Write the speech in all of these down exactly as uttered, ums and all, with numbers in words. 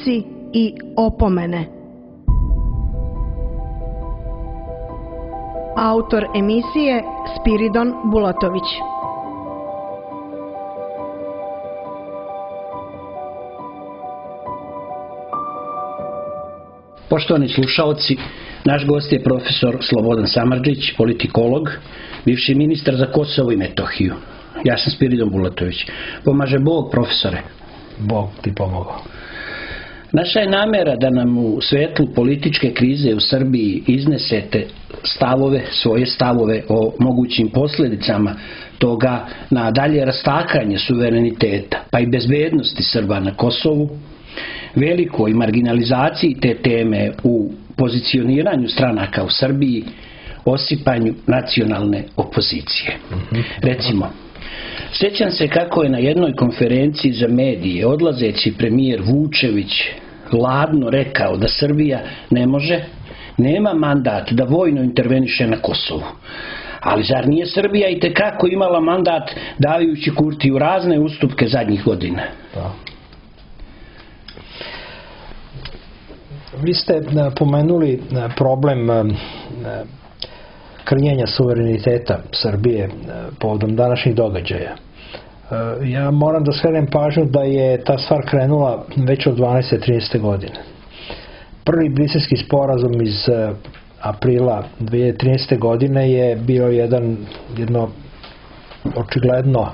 pritisci i opomene. Autor emisije Spiridon Bulatović. Poštovani slušaoci, naš gost je profesor Slobodan Samardžić, politikolog, bivši ministar za Kosovo i Metohiju. Ja sam Spiridon Bulatović. Pomaže Bog, profesore. Bog ti pomogao. Naša je namera da nam u svetlu političke krize u Srbiji iznesete stavove, svoje stavove o mogućim posljedicama toga na dalje rastakanje suvereniteta, pa i bezbednosti Srba na Kosovu, velikoj marginalizaciji te teme u pozicioniranju stranaka u Srbiji, osipanju nacionalne opozicije. Recimo, sjećam se kako je na jednoj konferenciji za medije odlazeći premijer Vučević ladno rekao da Srbija ne može, nema mandat da vojno interveniše na Kosovu. Ali zar nije Srbija i tekako imala mandat dajući Kurtiju razne ustupke zadnjih godina? Da. Vi ste pomenuli problem krnjenja suvereniteta Srbije povodom današnjih događaja. Ja moram da skrenem pažnju da je ta stvar krenula već od dvanaeste trinaeste godine. Prvi briselski sporazum iz aprila dve hiljade trinaeste godine je bio jedan, jedno očigledno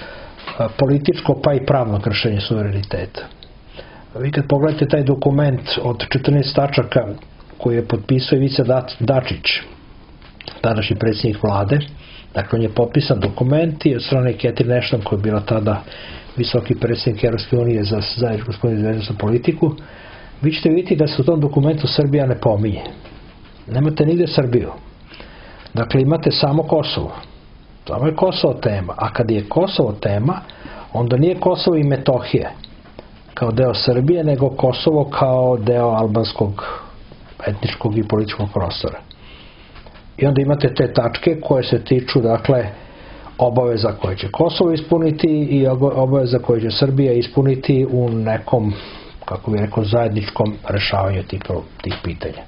političko pa i pravno kršenje suvereniteta. Vi kad pogledate taj dokument od četrnaest tačaka koji je potpisao Ivica Dačić, tadašnji predsjednik vlade, dakle on je potpisan dokument i od strane Catherine Ashton, koja je bila tada visoki predsjednik Europske unije za zajedničku spoljnu i bezbednosnu politiku, vi ćete vidjeti da se u tom dokumentu Srbija ne pominje. Nemate nigde Srbiju. Dakle, imate samo Kosovo. Samo je Kosovo tema. A kad je Kosovo tema, onda nije Kosovo i Metohija kao deo Srbije, nego Kosovo kao deo albanskog etničkog i političkog prostora. I onda imate te tačke koje se tiču, dakle, obaveza koje će Kosovo ispuniti i obaveza koje će Srbija ispuniti u nekom, kako bih rekao, zajedničkom rešavanju tih, tih pitanja.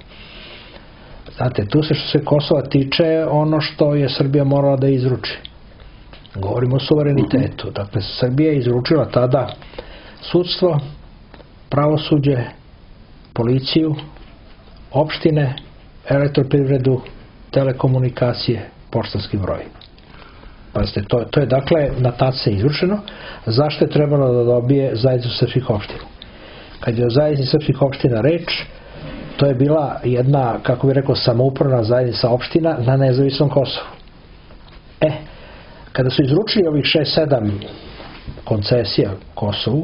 Znate, tu se što se Kosova tiče ono što je Srbija morala da izruči. Govorimo o suverenitetu. Dakle, Srbija je izručila tada sudstvo, pravosuđe, policiju, opštine, elektroprivredu, telekomunikacije, poštanski broj. Pazite, to, to je dakle na tad se izručeno. Zašto je trebalo da dobije zajednicu srpskih opština? Kad je o zajednici srpskih opština reč, to je bila jedna, kako bih rekao, samoupravna zajednica opština na nezavisnom Kosovu. E, kada su izručili ovih šest sedam koncesija Kosovu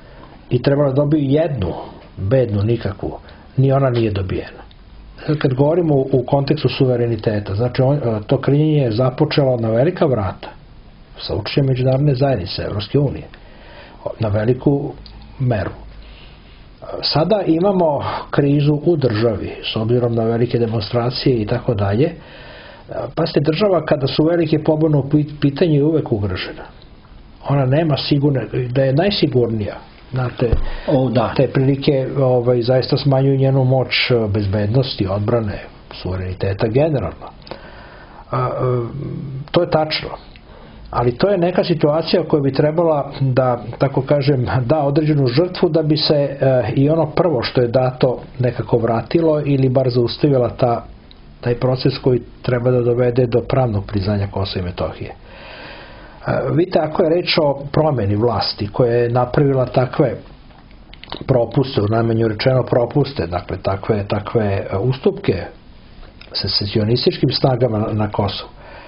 i trebalo da dobiju jednu, bednu, nikakvu, ni ona nije dobijena. Kad govorimo u kontekstu suvereniteta, znači on, to krnjenje je započelo na velika vrata sa učešćem međunarodne zajednice Evropske unije na veliku meru. Sada imamo krizu u državi s obzirom na velike demonstracije i tako dalje. Pa ste država kada su velike pobune u pitanju je uvek ugrožena. Ona nema sigurne, da je najsigurnija. Znate, o, da. Te prilike ovaj, zaista smanjuju njenu moć bezbednosti, odbrane, suvereniteta generalno. A, a, to je tačno. Ali to je neka situacija koja bi trebala da, tako kažem, da određenu žrtvu da bi se e, i ono prvo što je dato nekako vratilo ili bar zaustavila ta, taj proces koji treba da dovede do pravnog priznanja Kosova i Metohije. Vidite, ako je reč o promjeni vlasti koja je napravila takve propuste, u najmanju rečeno propuste, dakle takve, takve ustupke secesionističkim snagama na, na Kosovu,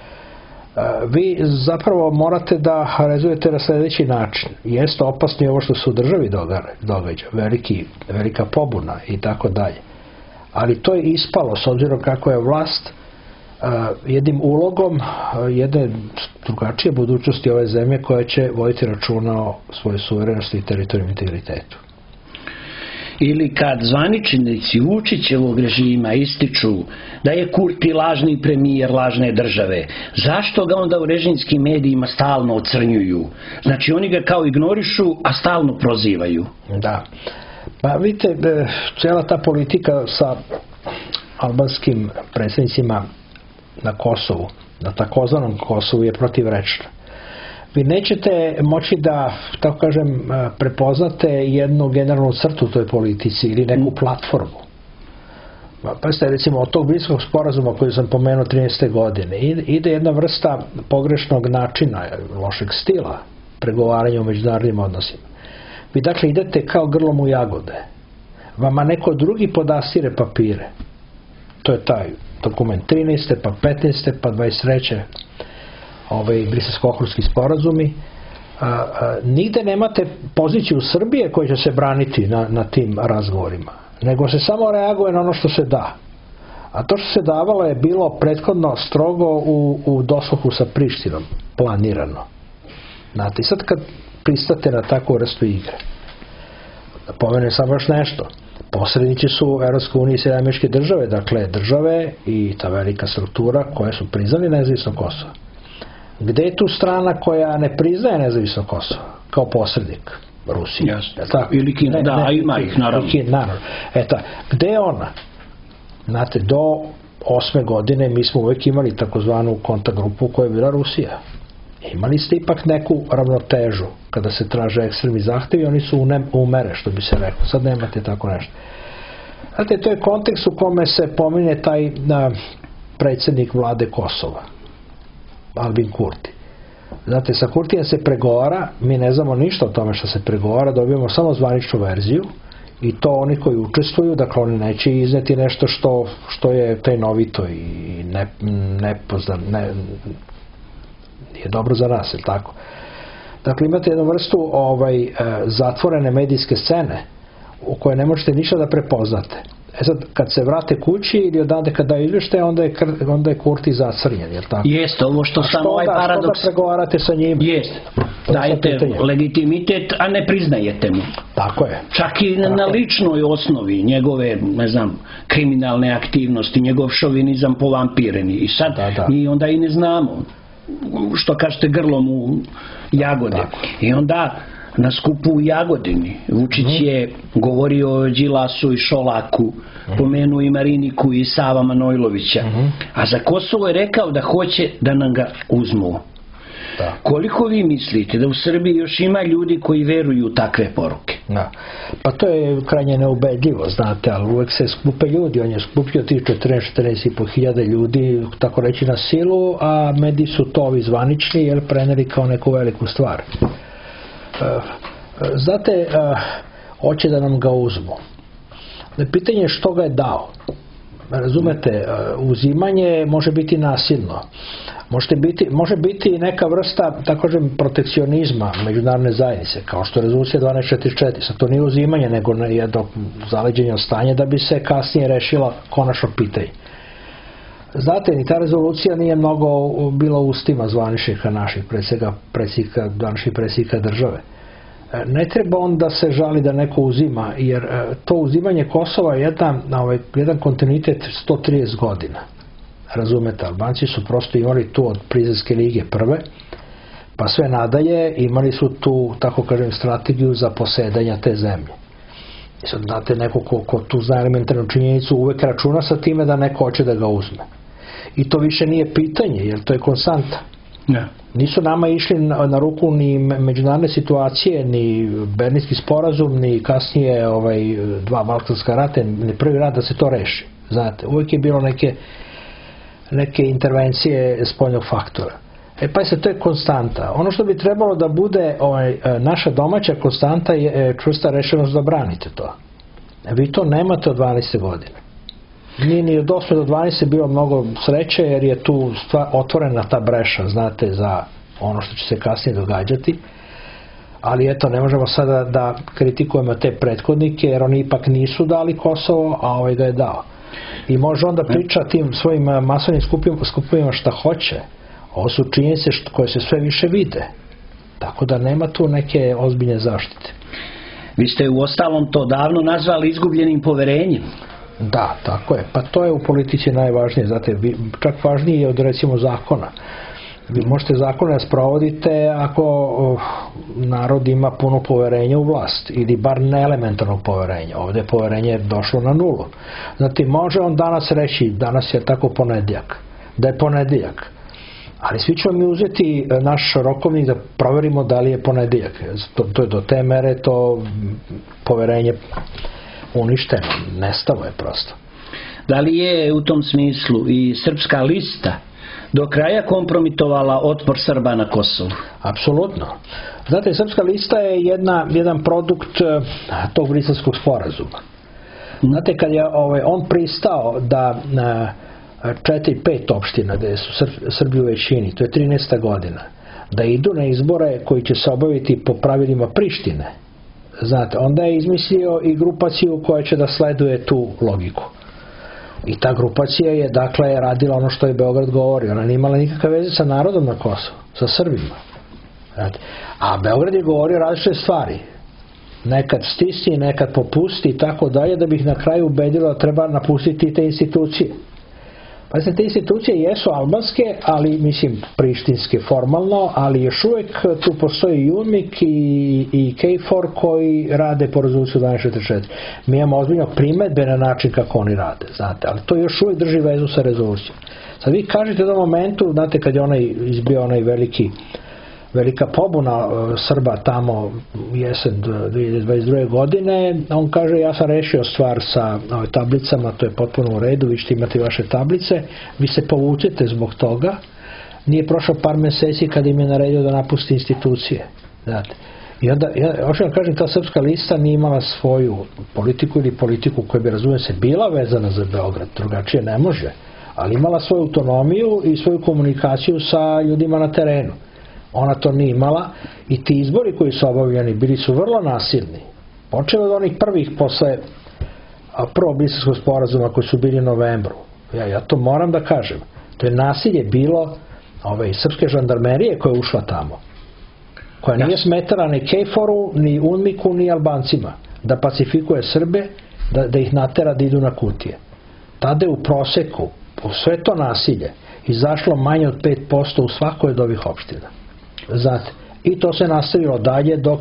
vi zapravo morate da rezujete na sljedeći način. Jeste opasno ovo što se u državi događa, veliki, velika pobuna i tako dalje. Ali to je ispalo, s obzirom kako je vlast jednim ulogom jedne drugačije budućnosti ove zemlje koja će voditi računa o svojoj suverenosti i teritorijnom integritetu. Ili kad zvaničnici Vučićevog režima ističu da je Kurti lažni premijer lažne države, zašto ga onda u režimskim medijima stalno ocrnjuju? Znači oni ga kao ignorišu, a stalno prozivaju. Da. Pa vidite, cijela ta politika sa albanskim predsjednicima na Kosovu, na takozvanom Kosovu, je protivrečna. Vi nećete moći da, tako kažem, prepoznate jednu generalnu crtu u toj politici ili neku platformu. Pa ste, recimo, od tog Brislavskog sporazuma koji sam pomenuo trinaeste godine ide jedna vrsta pogrešnog načina, lošeg stila pregovaranja u međunarodnim odnosima. Vi dakle idete kao grlom u jagode. Vama neko drugi podastire papire. To je taj dokument trinaeste, pa petnaeste, pa dvadeset treće ovaj Briselsko-Ohridski sporazumi. A, a, nigde nemate poziciju Srbije koja će se braniti na, na tim razgovorima, nego se samo reaguje na ono što se da. A to što se davalo je bilo prethodno strogo u, u dosluhu sa Prištinom, planirano. Znate, i sad kad pristate na takvu vrstu igre, da pomenem samo još nešto, posrednici su Evropske unije i Sjedinjene Američke Države, dakle države i ta velika struktura koje su priznali nezavisno Kosovo. Gde je tu strana koja ne priznaje nezavisno Kosovo kao posrednik? Rusija. Yes. Ili Kina, da, ne, ima ih naravno. Kina, naravno. Eta, gde je ona? Znate, do osme godine mi smo uvijek imali takozvanu kontakt grupu koja je bila Rusija. Imali ste ipak neku ravnotežu kada se traže ekstremni zahtevi, oni su umere, što bi se reklo. Sad nemate tako nešto. Znate, to je kontekst u kome se pominje taj na, predsjednik vlade Kosova, Albin Kurti. Znate, sa Kurtijem se pregovara, mi ne znamo ništa o tome što se pregovara, dobijemo samo zvaničnu verziju i to oni koji učestvuju, dakle oni neće izneti nešto što, što je tajnovito i ne, nepoznan, ne, nije dobro za nas, je tako? Dakle, imate jednu vrstu ovaj, zatvorene medijske scene u kojoj ne možete ništa da prepoznate. E sad, kad se vrate kući ili odande kad daju izvještaj, onda je, onda je Kurti zacrnjen, je li tako? Jeste, ovo što samo ovaj paradoks. Što da pregovarate sa njim? Jeste, dajete legitimitet, a ne priznajete mu. Tako je. Čak i tako na ličnoj osnovi njegove, ne znam, kriminalne aktivnosti, njegov šovinizam povampireni. I sad da, da. mi onda i ne znamo, što kažete, grlom u jagode. Tako. I onda na skupu u Jagodini Vučić mm. je govorio o Đilasu i Šolaku, mm. pomenuo i Mariniku i Sava Manojlovića, mm. a za Kosovo je rekao da hoće da nam ga uzmu. Da. Koliko vi mislite da u Srbiji još ima ljudi koji veruju u takve poruke? Da. Pa to je krajnje neubedljivo, znate, ali uvek se skupe ljudi. On je skupio tih četrnaest četrnaest i po hiljada ljudi, tako reći, na silu, a mediji su to ovi zvanični, jer preneli kao neku veliku stvar. Znate, hoće da nam ga uzmu. Pitanje je što ga je dao. Razumete, uzimanje može biti nasilno. Možete biti, može biti neka vrsta, tako kažem, protekcionizma međunarodne zajednice, kao što je rezolucija dvanaest četrdeset četiri. Sad to nije uzimanje, nego jedno zaleđenje od stanja da bi se kasnije rešila konačno pitanje. Znate, ni ta rezolucija nije mnogo bila u ustima zvaničnika naših predsjednika, današnjih predsjednika države. Ne treba on da se žali da neko uzima, jer to uzimanje Kosova je jedan, ovaj, jedan kontinuitet sto trideset godina. Razumete, Albanci su prosto imali tu od Prizrenske lige prve, pa sve nadalje imali su tu, tako kažem, strategiju za posedanja te zemlje. I sad, znate, neko ko, ko tu zna elementarnu činjenicu uvek računa sa time da neko hoće da ga uzme. I to više nije pitanje, jer to je konstanta. Ne. Nisu nama išli na, na ruku ni međunarodne situacije, ni Berlinski sporazum, ni kasnije ovaj, dva Balkanska rata, ni prvi rat da se to reši. Znate, uvijek je bilo neke, neke intervencije spoljnog faktora. E pa se to je konstanta. Ono što bi trebalo da bude ovaj, naša domaća konstanta je čvrsta rešenost da branite to. Vi to nemate od dvanaeste godine. Nije ni od osme do dvanaeste bilo mnogo sreće, jer je tu stvar, otvorena ta breša, znate, za ono što će se kasnije događati. Ali eto, ne možemo sada da kritikujemo te prethodnike, jer oni ipak nisu dali Kosovo, a ovaj ga je dao. I može onda priča tim svojim masovnim skupovima šta hoće. Ovo su činjenice koje se sve više vide. Tako da nema tu neke ozbiljne zaštite. Vi ste u ostalom to davno nazvali izgubljenim poverenjem. Da, tako je. Pa to je u politici najvažnije. Znate, čak važnije je od recimo zakona. Vi možete zakone da sprovodite ako uh, narod ima puno poverenja u vlast ili bar ne elementarnog poverenja. Ovdje je poverenje došlo na nulu. Znači, može on danas reći, danas je tako ponedjeljak, da je ponedjeljak. Ali svi ćemo mi uzeti naš rokovnik da proverimo da li je ponedjeljak. To, to je do te mere to poverenje uništeno. Nestalo je prosto. Da li je u tom smislu i Srpska lista do kraja kompromitovala otpor Srba na Kosovu? Apsolutno. Znate, Srpska lista je jedna, jedan produkt tog Briselskog sporazuma. Znate, kad je ovaj, on pristao da na četiri, pet opština gdje su Srbi u većini, to je trinaesta godina, da idu na izbore koji će se obaviti po pravilima Prištine, znate, onda je izmislio i grupaciju koja će da sleduje tu logiku. I ta grupacija je, dakle, radila ono što je Beograd govorio. Ona nije imala nikakve veze sa narodom na Kosovu, sa Srbima. Znate. A Beograd je govorio različite stvari. Nekad stisni, nekad popusti i tako dalje, da bih na kraju ubedilo da treba napustiti te institucije. Pa te institucije jesu albanske, ali mislim prištinske formalno, ali još uvijek tu postoji UNMIK i, i KFOR koji rade po rezoluciju dvanaest četrdeset četiri. Mi imamo ozbiljno primedbe na način kako oni rade, znate, ali to još uvijek drži vezu sa rezolucijom. Sad vi kažete u tom momentu, znate, kad je onaj izbio onaj veliki velika pobuna Srba tamo jesen dvije hiljade dvadeset druge godine, on kaže, ja sam rešio stvar sa ovaj, tablicama, to je potpuno u redu, vi ćete imati vaše tablice, vi se povučete zbog toga. Nije prošlo par meseci kada im je naredio da napusti institucije. Znate. I onda, ja hoću da kažem, ta Srpska lista nije imala svoju politiku ili politiku koja bi, razumijem se, bila vezana za Beograd, drugačije ne može, ali imala svoju autonomiju i svoju komunikaciju sa ljudima na terenu. Ona to nije imala i ti izbori koji su obavljeni bili su vrlo nasilni. Počeo od onih prvih posle prvog Briselskog sporazuma koji su bili u novembru. Ja, ja to moram da kažem. To je nasilje bilo ove, srpske žandarmerije koja je ušla tamo. Koja nije smetala ni KFOR-u, ni UNMIK-u, ni Albancima. Da pacifikuje Srbe, da, da ih natera da idu na kutije. Tada je u proseku, u sve to nasilje, izašlo manje od pet posto u svakoj od ovih opština. Znate, i to se nastavilo dalje dok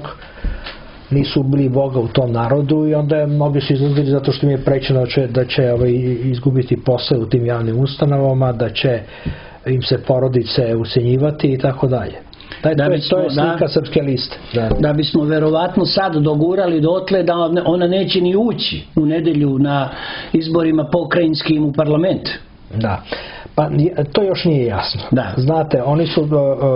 nisu ubili Boga u tom narodu i onda je mnogi su izlazili zato što mi je prećeno da će, da će ovaj, izgubiti posao u tim javnim ustanovama, da će im se porodice ucenjivati i tako dalje. Taj, da to, bismo, to je slika da, Srpske liste. Da. da bismo verovatno sad dogurali dotle da ona neće ni ući u nedelju na izborima pokrajinskim u parlament. Da. Pa to još nije jasno. Da. Znate, oni su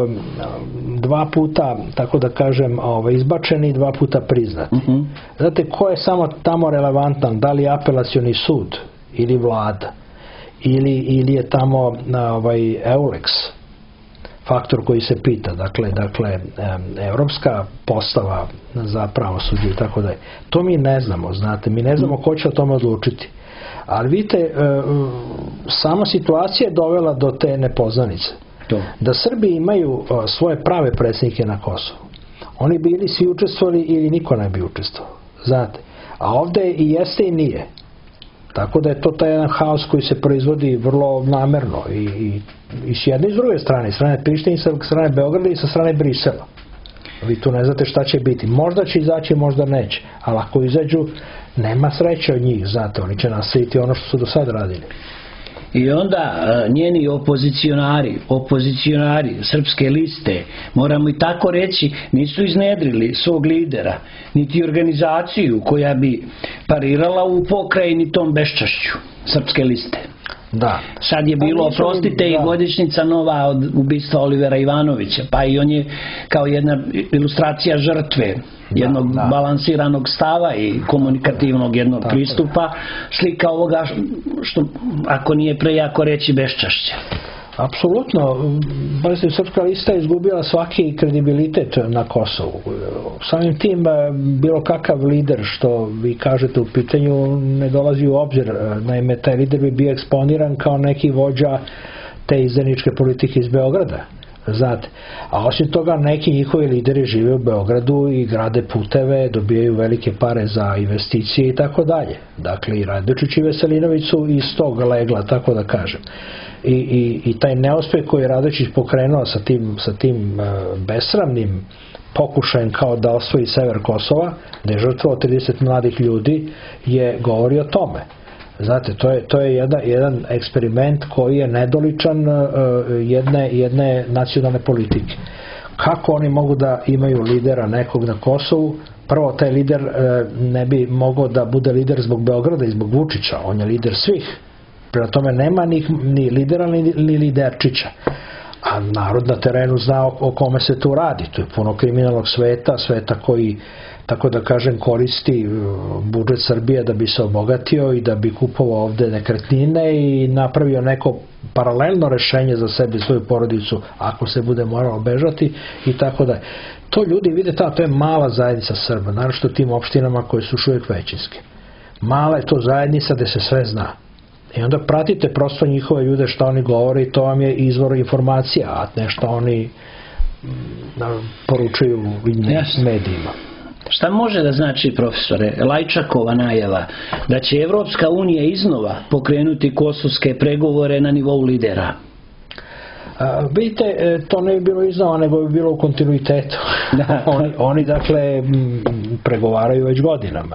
dva puta, tako da kažem, izbačeni i dva puta priznati. Uh-huh. Znate, ko je samo tamo relevantan? Da li apelacioni sud ili vlada? Ili, ili je tamo ovaj, EULEX faktor koji se pita, dakle, dakle evropska postava za pravosuđe i tako da je. To mi ne znamo, znate, mi ne znamo ko će o tome odlučiti. Ali vidite, sama situacija je dovela do te nepoznanice. To. Da Srbi imaju svoje prave predsjednike na Kosovu. Oni bi ili svi učestvovali ili niko ne bi učestvovao. Znate. A ovdje i jeste i nije. Tako da je to taj jedan haos koji se proizvodi vrlo namerno. I, i, i s jedne i s druge strane. S strane Prištine, sa strane Beograda i sa strane Brisela. Vi tu ne znate šta će biti. Možda će izaći, možda neće. Ali ako izađu, nema sreće od njih, znate, oni će nastaviti ono što su do sad radili. I onda njeni opozicionari, opozicionari Srpske liste, moramo i tako reći, nisu iznedrili svog lidera, niti organizaciju koja bi parirala u pokrajini tom beščašću Srpske liste. Da. Sad je bilo, oprostite, i godišnjica nova od ubistva Olivera Ivanovića, pa i on je kao jedna ilustracija žrtve jednog da, da. balansiranog stava i komunikativnog jednog tako pristupa, slika ovoga što, ako nije prejako reći, beščašće. Apsolutno. Pazite, Srpska lista je izgubila svaki kredibilitet na Kosovu. Samim tim bilo kakav lider, što vi kažete u pitanju, ne dolazi u obzir. Naime, taj lider bi bio eksponiran kao neki vođa te izdajničke politike iz Beograda. Znate. A osim toga neki njihovi lideri žive u Beogradu i grade puteve, dobijaju velike pare za investicije i tako dalje. Dakle i Radojičić i Veselinović su iz tog legla, tako da kažem. I, i, i taj neuspeh koji je Radojičić pokrenuo sa tim, sa tim uh, besramnim pokušajem kao da osvoji sever Kosova, da je žrtvovao trideset mladih ljudi, je govori o tome. Znate, to je, to je jedan, jedan eksperiment koji je nedoličan uh, jedne, jedne nacionalne politike. Kako oni mogu da imaju lidera nekog na Kosovu? Prvo, taj lider uh, ne bi mogao da bude lider zbog Beograda i zbog Vučića, on je lider svih. Prema tome nema ni, ni lidera ni, ni liderčića. A narod na terenu zna o, o kome se tu radi. Tu je puno kriminalnog sveta, sveta koji, tako da kažem, koristi budžet Srbije da bi se obogatio i da bi kupovao ovde nekretnine i napravio neko paralelno rešenje za sebe i svoju porodicu ako se bude moralo bežati i tako da. To ljudi vide, ta, to je mala zajednica Srba, naročito tim opštinama koje su još uvijek većinske. Mala je to zajednica gde se sve zna. I onda pratite prosto njihove ljude šta oni govore i to vam je izvor informacija, a ne šta oni poručuju medijima. Šta može da znači, profesore, Lajčakova najava da će Evropska unija iznova pokrenuti kosovske pregovore na nivou lidera? A, vidite, to ne bi bilo iznova, nego bi bilo u kontinuitetu. oni, oni, dakle, pregovaraju već godinama.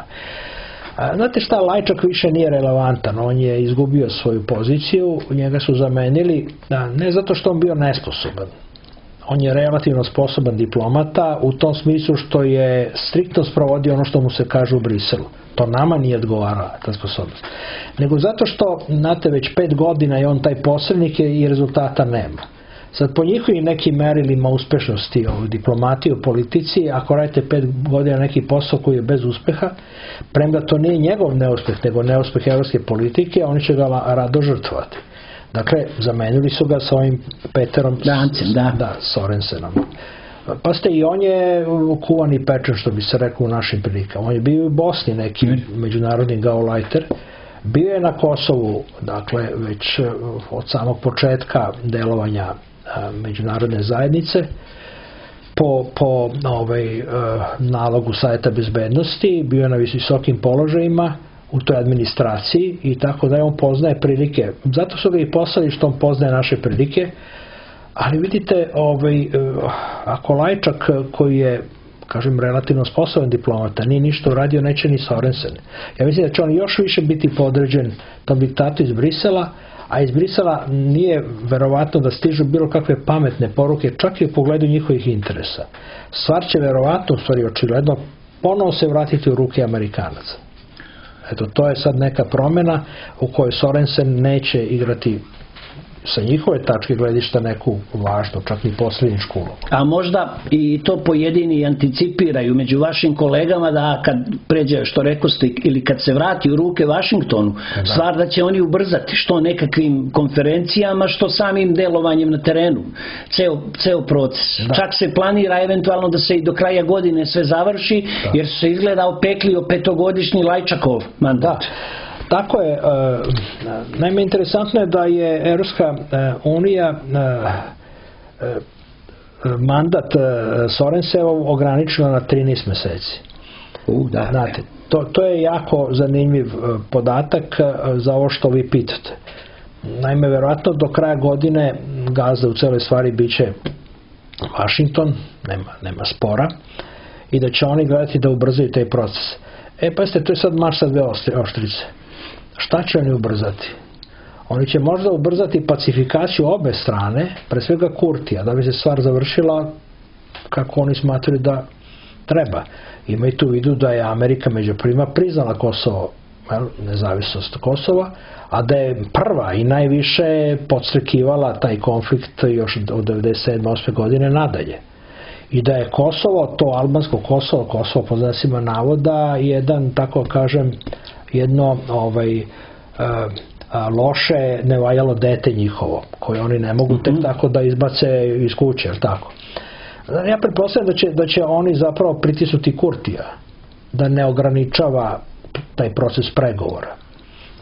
A, znate šta, Lajčak više nije relevantan, on je izgubio svoju poziciju, njega su zamenili, a, ne zato što on bio nesposoban. On je relativno sposoban diplomata u tom smislu što je striktno sprovodio ono što mu se kaže u Briselu. To nama nije odgovarala, ta sposobnost. Nego zato što, znate, već pet godina je on taj posrednik i rezultata nema. Sad, po njihovim nekim merilima uspešnosti u diplomatiji, u politici, ako radite pet godina neki posao koji je bez uspeha, premda to nije njegov neuspeh, nego neuspeh evropske politike, oni će ga rado žrtvovati. Dakle, zamenili su ga sa ovim Peterom Dancem, da. Da, Sorensenom. Pa ste i on je kuvani pečen, što bi se rekao u našim prilikama. On je bio u Bosni neki mm. međunarodni gaulajter. Bio je na Kosovu, dakle, već od samog početka delovanja a, međunarodne zajednice. Po, po ovaj, a, nalogu Savjeta bezbednosti, bio je na visokim položajima u toj administraciji i tako da je on poznaje prilike. Zato su ga i poslali što on poznaje naše prilike, ali vidite, ovaj, ako Lajčak koji je, kažem, relativno sposoban diplomata, nije ništa uradio, neće ni Sorensen. Ja mislim da će on još više biti podređen tom diktatu iz Brisela, a iz Brisela nije verovatno da stižu bilo kakve pametne poruke, čak i u pogledu njihovih interesa. Stvar će verovatno, u stvari očigledno, ponovo se vratiti u ruke Amerikanaca. Eto, to je sad neka promjena u kojoj Sorensen neće igrati sa njihove tačke gledišta neku važnu, čak i posljedničku ulogu. A možda i to pojedini anticipiraju među vašim kolegama da kad pređe, što rekoste, ili kad se vrati u ruke Vašingtonu, da. Stvar da će oni ubrzati, što nekakvim konferencijama, što samim delovanjem na terenu. Ceo, ceo proces. Da. Čak se planira eventualno da se i do kraja godine sve završi, da. Jer su se izgleda opekli o petogodišnji Lajčakov mandat. Da. Tako je, naime interesantno je da je Evropska unija mandat Sorensevov ograničila na trinaest meseci. U, da, Znate, to, to je jako zanimljiv podatak za ovo što vi pitate. Naime, verovatno do kraja godine gazda u celoj stvari biće Washington, nema, nema spora, i da će oni gledati da ubrzaju taj proces. E, pa ste, to je sad marš sa dve oštrice. Šta će oni ubrzati? Oni će možda ubrzati pacifikaciju obe strane, pre svega Kurtija, da bi se stvar završila kako oni smatraju da treba. Imajte u vidu da je Amerika među prvima priznala Kosovo, nezavisnost Kosova, a da je prva i najviše podstrekivala taj konflikt još od devedeset sedme osme godine nadalje. I da je Kosovo, to albansko Kosovo, Kosovo po znacima navoda, jedan, tako kažem, jedno ovaj, a, a, loše nevaljalo dete njihovo, koje oni ne mogu tek tako da izbace iz kuće, jer tako. Ja pretpostavljam da će, da će oni zapravo pritisnuti Kurtija, da ne ograničava taj proces pregovora.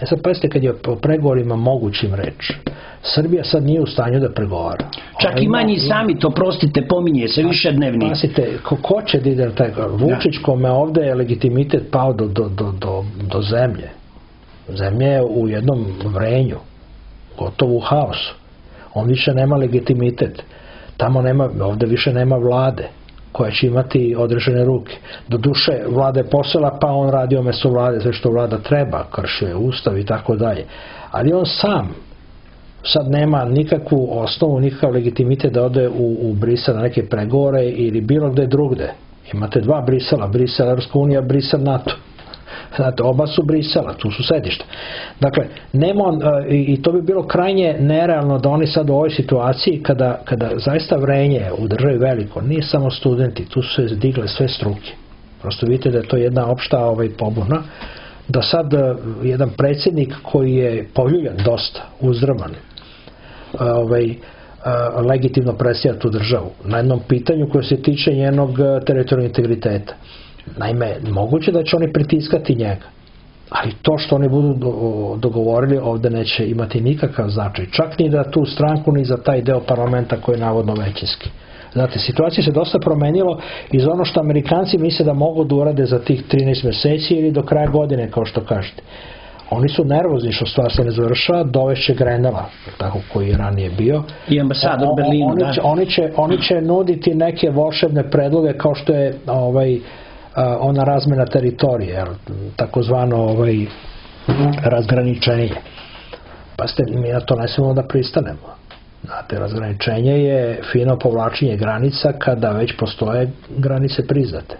E sad pazite, kad je po pregovorima mogućim reč, Srbija sad nije u stanju da pregovara. Čak i manji sami to, prostite, pominje se više dnevni. Pazite, ko, ko će da ide na taj Vučić, kome ovde je legitimitet pao do, do, do, do, do zemlje. Zemlja je u jednom vrenju, gotovo u haosu. On više nema legitimitet. Tamo nema, ovde više nema vlade koja će imati određene ruke. Do duše vlada je posela, pa on radi umesto vlade sve što vlada treba, kršio je ustav i tako dalje. Ali on sam sad nema nikakvu osnovu, nikakav legitimitet da ode u, u Brisel na neke pregovore ili bilo gde drugde. Imate dva Brisela, Brisel Evropska unija, Brisel NATO. Znate, oba su Brisela, tu su sedišta. Dakle, nema on, i to bi bilo krajnje nerealno da oni sad u ovoj situaciji, kada, kada zaista vrenje u državi veliko, nije samo studenti, tu su se digle sve struke. Prosto vidite da je to jedna opšta ovaj, pobuna, da sad jedan predsjednik koji je poljuljan dosta, uzdrman, ovaj, legitimno predstavlja tu državu na jednom pitanju koje se tiče njenog teritorijalnog integriteta. Naime, moguće da će oni pritiskati njega, ali to što oni budu dogovorili ovde neće imati nikakav značaj, čak ni da tu stranku ni za taj deo parlamenta koji je navodno većinski. Znate, situacija se dosta promenilo iz ono što Amerikanci misle da mogu da urade za tih trinaest meseci ili do kraja godine, kao što kažete. Oni su nervozni što stvar se ne završava, dovešće Grenela, tako koji je ranije bio. I ambasador u Berlinu, oni, da. Će, oni, će, oni će nuditi neke volšebne predloge kao što je ovaj, ona razmena teritorije, takozvano ovaj, razgraničenje. Pa ste, mi na to ne smemo da pristanemo. Znate, razgraničenje je fino povlačenje granica kada već postoje granice priznate.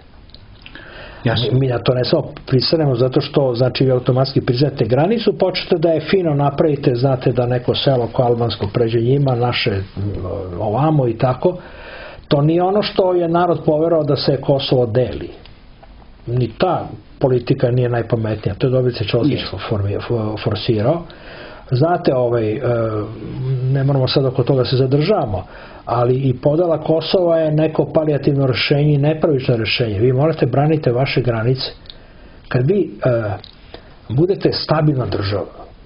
Mi, mi na to ne samo pristanemo zato što znači vi automatski priznate granicu, počete da je fino napravite, znate da neko selo ko albansko pređe njima, naše ovamo i tako. To nije ono što je narod poverao da se Kosovo deli. Ni ta politika nije najpametnija. To je Dobrica Ćosić forsirao. Znate, ovaj, ne moramo sad oko toga se zadržavamo, ali i podela Kosova je neko palijativno rješenje i nepravično rješenje. Vi morate braniti vaše granice. Kad vi uh, budete stabilna država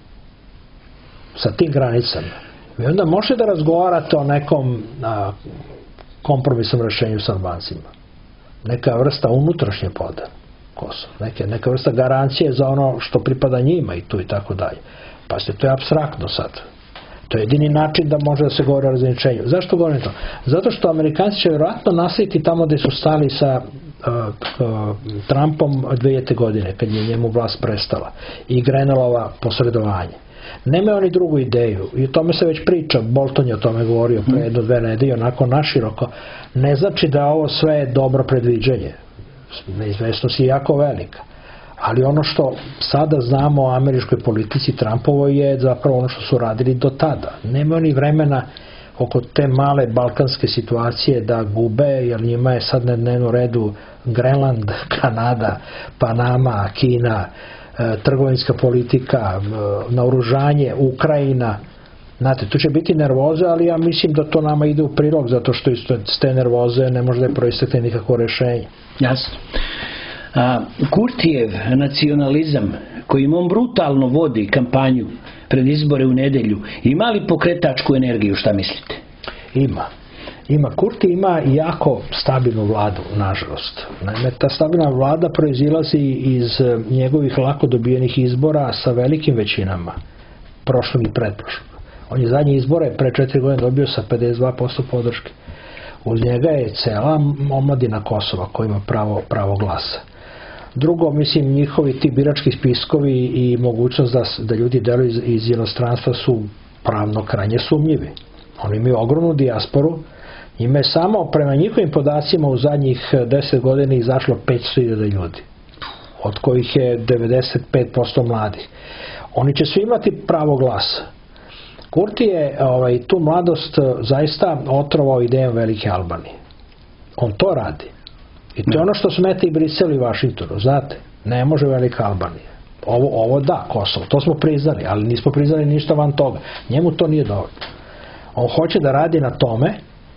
sa tim granicama, vi onda možete da razgovarate o nekom uh, kompromisnom rješenju sa Albancima. Neka vrsta unutrašnje podele Kosova. Neke, neka vrsta garancije za ono što pripada njima i tu i tako dalje. Pa ste, to je apstraktno sad. To je jedini način da može da se govori o razgraničenju. Zašto govorim to? Zato što Amerikanci će vjerojatno nastaviti tamo gde su stali sa uh, uh, Trumpom dve hiljadite godine, kad je njemu vlast prestala. I Grenelova posredovanje. Nemaju oni drugu ideju. I o tome se već priča. Bolton je o tome govorio pre jedno dve nedelje, onako naširoko. Ne znači da ovo sve je dobro predviđenje. Neizvesnost je jako velika. Ali ono što sada znamo o američkoj politici Trumpovoj je zapravo ono što su radili do tada. Nema oni vremena oko te male balkanske situacije da gube, jer njima je sad na dnevnom redu Grenland, Kanada, Panama, Kina, e, trgovinska politika, e, naoružanje, Ukrajina. Znate, tu će biti nervoze, ali ja mislim da to nama ide u prilog, zato što iz te nervoze ne može da je proistekne nikakvo rješenje. Jasno. A, Kurtijev nacionalizam kojim on brutalno vodi kampanju pred izbore u nedelju, ima li pokretačku energiju, šta mislite? Ima. Ima. Kurti ima jako stabilnu vladu, nažalost. Naime, ta stabilna vlada proizilazi iz njegovih lako dobijenih izbora sa velikim većinama, prošlog i pretprošlog. On je zadnje izbore pre četiri godine dobio sa pedeset dva posto podrške. Uz njega je cela omladina Kosova koja ima pravo, pravo glasa. Drugo, mislim, njihovi ti birački spiskovi i mogućnost da, da ljudi deluju iz, iz inostranstva su pravno krajnje sumnjivi. Oni imaju ogromnu dijasporu. Njima je samo prema njihovim podacima u zadnjih deset godina izašlo petsto hiljada ljudi, od kojih je devedeset pet posto mladih. Oni će svi imati pravo glasa. Kurti je ovaj, tu mladost zaista otrovao idejom Velike Albanije. On to radi. I to je ono što smeta i Briselu i Vašingtonu. Znate, ne može Velika Albanija. Ovo, ovo da, Kosovo, to smo priznali, ali nismo priznali ništa van toga. Njemu to nije dovoljno. On hoće da radi na tome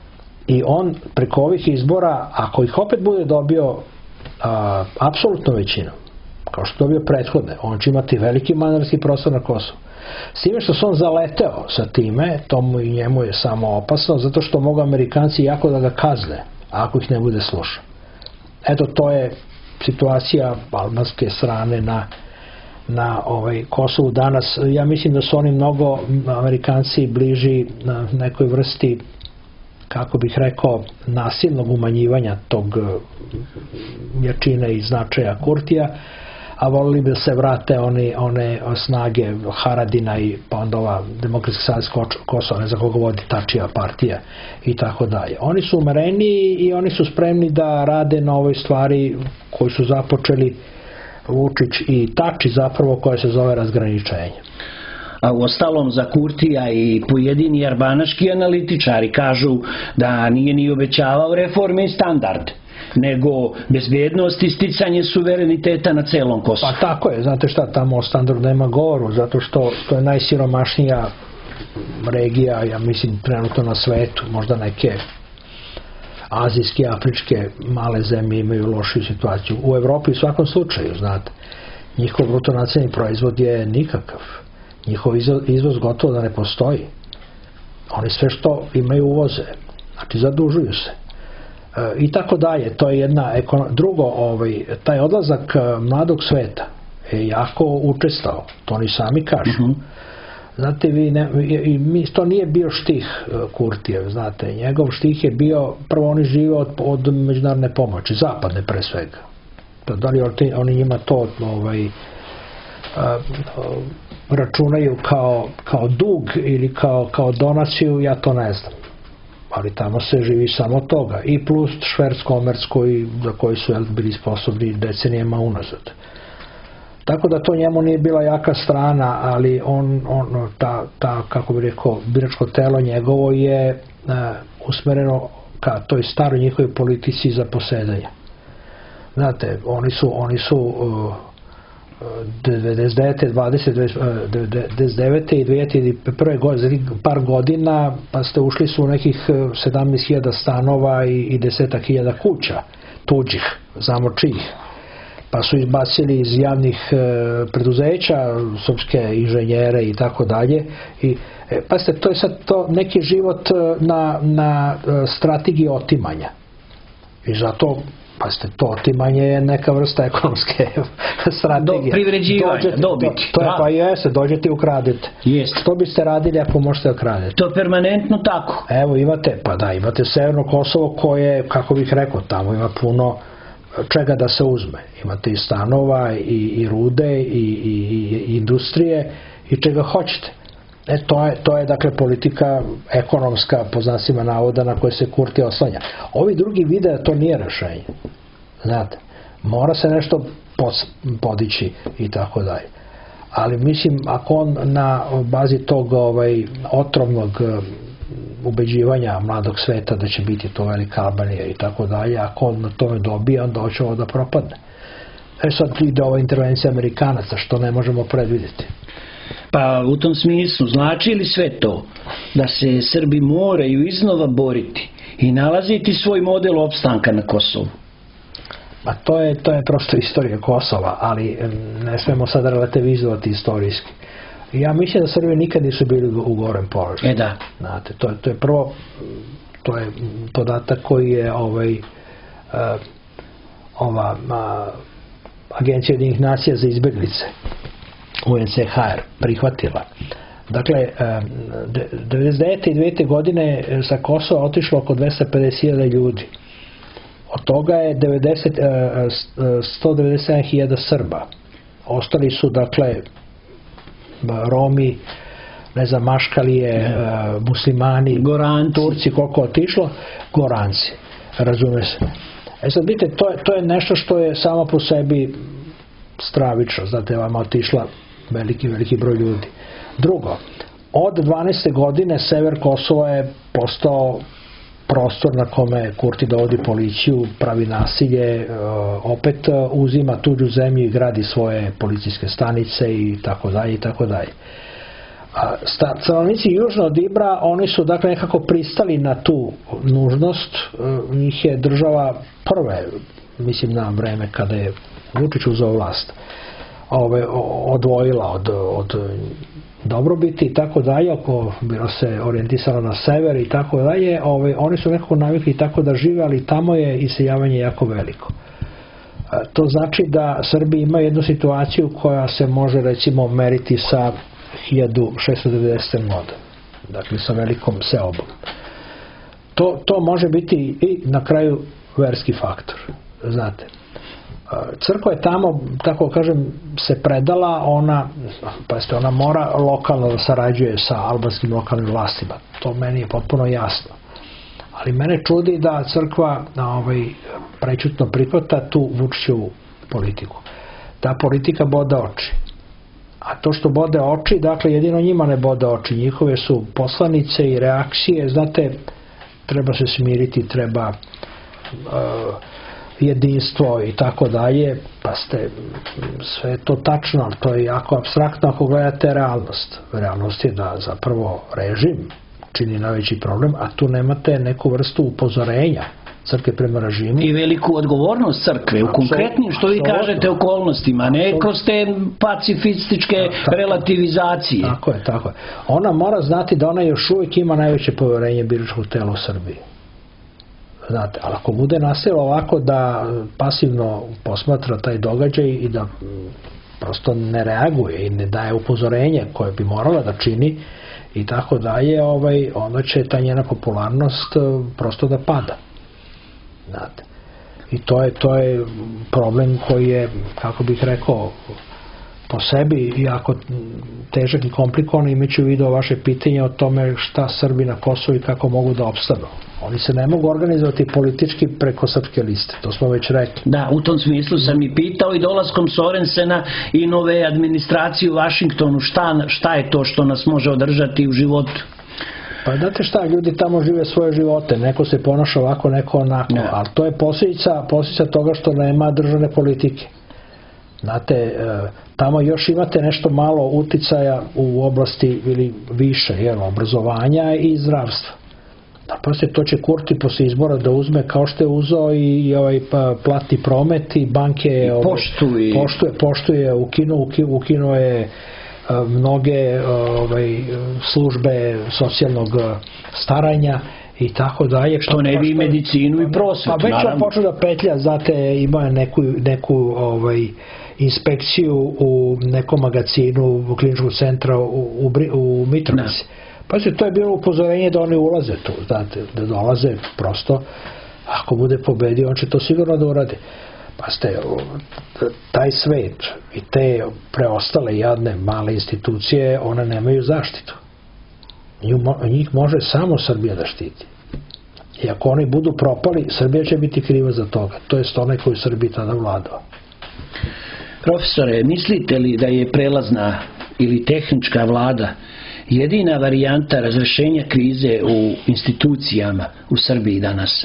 i on preko ovih izbora, ako ih opet bude dobio a, apsolutnu većinu, kao što je dobio prethodne. On će imati veliki manevarski prostor na Kosovu. S time što se on zaleteo sa time, tomu i njemu je samo opasno, zato što mogu Amerikanci jako da ga kazne, ako ih ne bude slušao. Eto, to je situacija albanske strane na, na ovaj Kosovu danas. Ja mislim da su oni mnogo, Amerikanci, bliži na nekoj vrsti, kako bih rekao, nasilnog umanjivanja tog jačine i značaja Kurtija, a volili bi da se vrate oni, one snage Haradina i pa onda ova Demokratski savez Kosova, ne znam koga vodi Tačija partija i tako dalje. Oni su umereniji i oni su spremni da rade na ovoj stvari koju su započeli Vučić i Tači, zapravo, koja se zove razgraničenje. A u ostalom za Kurtija i pojedini arbanaški analitičari kažu da nije ni obećavao reforme i standard, nego bezbjednost i sticanje suvereniteta na celom Kosovu. Pa tako je, znate šta, tamo o standardu nema govoru, zato što to je najsiromašnija regija, ja mislim, trenutno na svetu. Možda neke azijske, afričke male zemlje imaju lošiju situaciju. U Evropi u svakom slučaju, znate, njihov bruto nacionalni proizvod je nikakav. Njihov izvoz gotovo da ne postoji. Oni sve što imaju uvoze, znači zadužuju se. E, I tako dalje. To je jedna ekono... Drugo, ovaj, taj odlazak mladog sveta je jako učestao. To oni sami kažu. Mm-hmm. Znate, vi ne, i, mi, to nije bio štih Kurtijev, znate. Njegov štih je bio, prvo oni žive od, od međunarodne pomoći, zapadne pre svega. Da li oni njima to ovaj, a, a, računaju kao, kao dug ili kao, kao donaciju, ja to ne znam. Ali tamo se živi samo toga. I plus šverc-komerc koji, za koji su bili sposobni decenijama unazad. Tako da to njemu nije bila jaka strana, ali on, on ta, ta, kako bi rekao, biračko telo njegovo je uh, usmereno ka toj staroj njihovoj politici za posedanje. Znate, oni su, oni su uh, devedeset devete, dvadeset, devedeset devete i dve hiljade prve godine, par godina, pa ste ušli su u nekih sedamnaest hiljada stanova i, i desetak hiljada kuća tuđih, znamo čijih. Pa su izbacili iz javnih e, preduzeća srpske inženjere i tako dalje. I e, pa ste, to je sad to neki život na, na strategiji otimanja. I zato, pa ste, to otimanje je neka vrsta ekonomske strategije. Do privređivanja, dobiti. To, to je, pa jeste, dođete i ukradete. Jest. Što biste radili ako možete ukradete? To je permanentno tako. Evo imate, pa da, imate Severno Kosovo koje, kako bih rekao, tamo ima puno čega da se uzme. Imate i stanova, i, i rude, i, i, i industrije, i čega hoćete. E, to je, to je dakle politika ekonomska, po znacima navoda, na koje se Kurti oslanja. Ovi drugi vide da to nije rešenje. Znate, mora se nešto podići i tako dalje. Ali mislim, ako on na bazi tog ovaj, otrovnog ubeđivanja mladog sveta da će biti to velika Albanija i tako dalje, ako on na tome dobije, onda će ovo da propadne. E sad ide ova intervencija Amerikanaca, što ne možemo predvidjeti. Pa u tom smislu, znači li sve to da se Srbi moraju iznova boriti i nalaziti svoj model opstanka na Kosovu? Pa to je, to je prosto istorija Kosova, ali ne smemo sad relativizovati istorijski. Ja mislim da Srbi nikad nisu bili u gorem položaju. E da. Znate, to, to je prvo, to je podatak koji je ovaj, uh, ova uh, Agencija Jedinih nacija za izbjeglice, U N C H R, prihvatila. Dakle, devedeset devete i dve hiljade godine sa Kosova otišlo oko dvesta pedeset hiljada ljudi. Od toga je devedeset, sto devedeset sedam hiljada Srba. Ostali su, dakle, Romi, ne znam, Maškalije, muslimani, Goranci. Turci, koliko otišlo, Goranci, razume se. E sad, vidite, to je, to je nešto što je samo po sebi stravično, znate, vama otišla veliki, veliki broj ljudi. Drugo, od dvanaeste godine sever Kosova je postao prostor na kome Kurti dovodi policiju, pravi nasilje, opet uzima tuđu zemlju i gradi svoje policijske stanice i tako dalje i tako dalje. Stanovnici južno od Ibra, oni su dakle nekako pristali na tu nužnost. Njih je država prve, mislim na vreme kada je Vučić uzeo vlast, ove, odvojila od, od dobrobiti i tako dalje, ako bilo se orijentisalo na sever i tako dalje. Ove, oni su nekako navikli tako da žive, ali tamo je iseljavanje jako veliko. To znači da Srbi ima jednu situaciju koja se može recimo meriti sa hiljadu šessto devedesete godine, dakle sa velikom seobom. To, to može biti i na kraju verski faktor, znate. Crkva je tamo, tako kažem, se predala, ona, pa ste, ona mora lokalno da sarađuje sa albanskim lokalnim vlastima. To meni je potpuno jasno. Ali mene čudi da crkva ovaj, prećutno prihvata tu Vučićevu politiku. Ta politika bode oči. A to što bode oči, dakle jedino njima ne bode oči. Njihove su poslanice i reakcije, znate, treba se smiriti, treba uh, jedinstvo i tako dalje. Pa ste, sve je to tačno, ali to je jako apstraktno ako gledate realnost. Realnost je da zapravo režim čini najveći problem, a tu nemate neku vrstu upozorenja crkve prema režimu. I veliku odgovornost crkve u konkretnim, što vi kažete, okolnostima, ne kroz te pacifističke tako, relativizacije. Tako je, tako je. Ona mora znati da ona još uvijek ima najveće poverenje biračkog tela u Srbiji. Znate, ali ako bude nastavilo ovako da pasivno posmatra taj događaj i da prosto ne reaguje i ne daje upozorenje koje bi morala da čini i tako dalje, ovaj, onda će ta njena popularnost prosto da pada. Znate. I to je, to je problem koji je, kako bih rekao, po sebi jako težak i komplikovan, imajući u vidu vaše pitanje o tome šta Srbi na Kosovu i kako mogu da opstanu. Oni se ne mogu organizovati politički preko srpske liste, to smo već rekli. Da, u tom smislu sam i pitao i dolaskom Sorensena i nove administracije u Vašingtonu, šta, šta je to što nas može održati u životu? Pa znate šta, ljudi tamo žive svoje živote, neko se ponaša ovako, neko onako, ja. Ali to je posljedica, posljedica toga što nema državne politike. Znate, tamo još imate nešto malo uticaja u oblasti ili više, jel, obrazovanja i zdravstva. Da proste to će Kurti posle izbora da uzme kao što je uzeo i, i ovaj pa, platni promet i banke I poštuje, poštuje, poštuje ukinuo ukinu je a, mnoge ovaj, službe socijalnog staranja i tako dalje. Što ne bi medicinu i prosvetu. Pa već on počeo da petlja, znate, ima neku, neku ovaj, inspekciju u nekom magazinu u kliničkog centra u, u, u Mitrovici. Pa se to je bilo upozorenje da oni ulaze tu, znate, da dolaze prosto, ako bude pobedio, on će to sigurno da uradi. Pa ste, taj svet i te preostale jadne male institucije, one nemaju zaštitu. Njih može samo Srbija da štiti. I ako oni budu propali, Srbija će biti kriva za toga. To je onaj koji Srbiji tada vladao. Profesore, mislite li da je prelazna ili tehnička vlada jedina varijanta razrešenja krize u institucijama u Srbiji danas?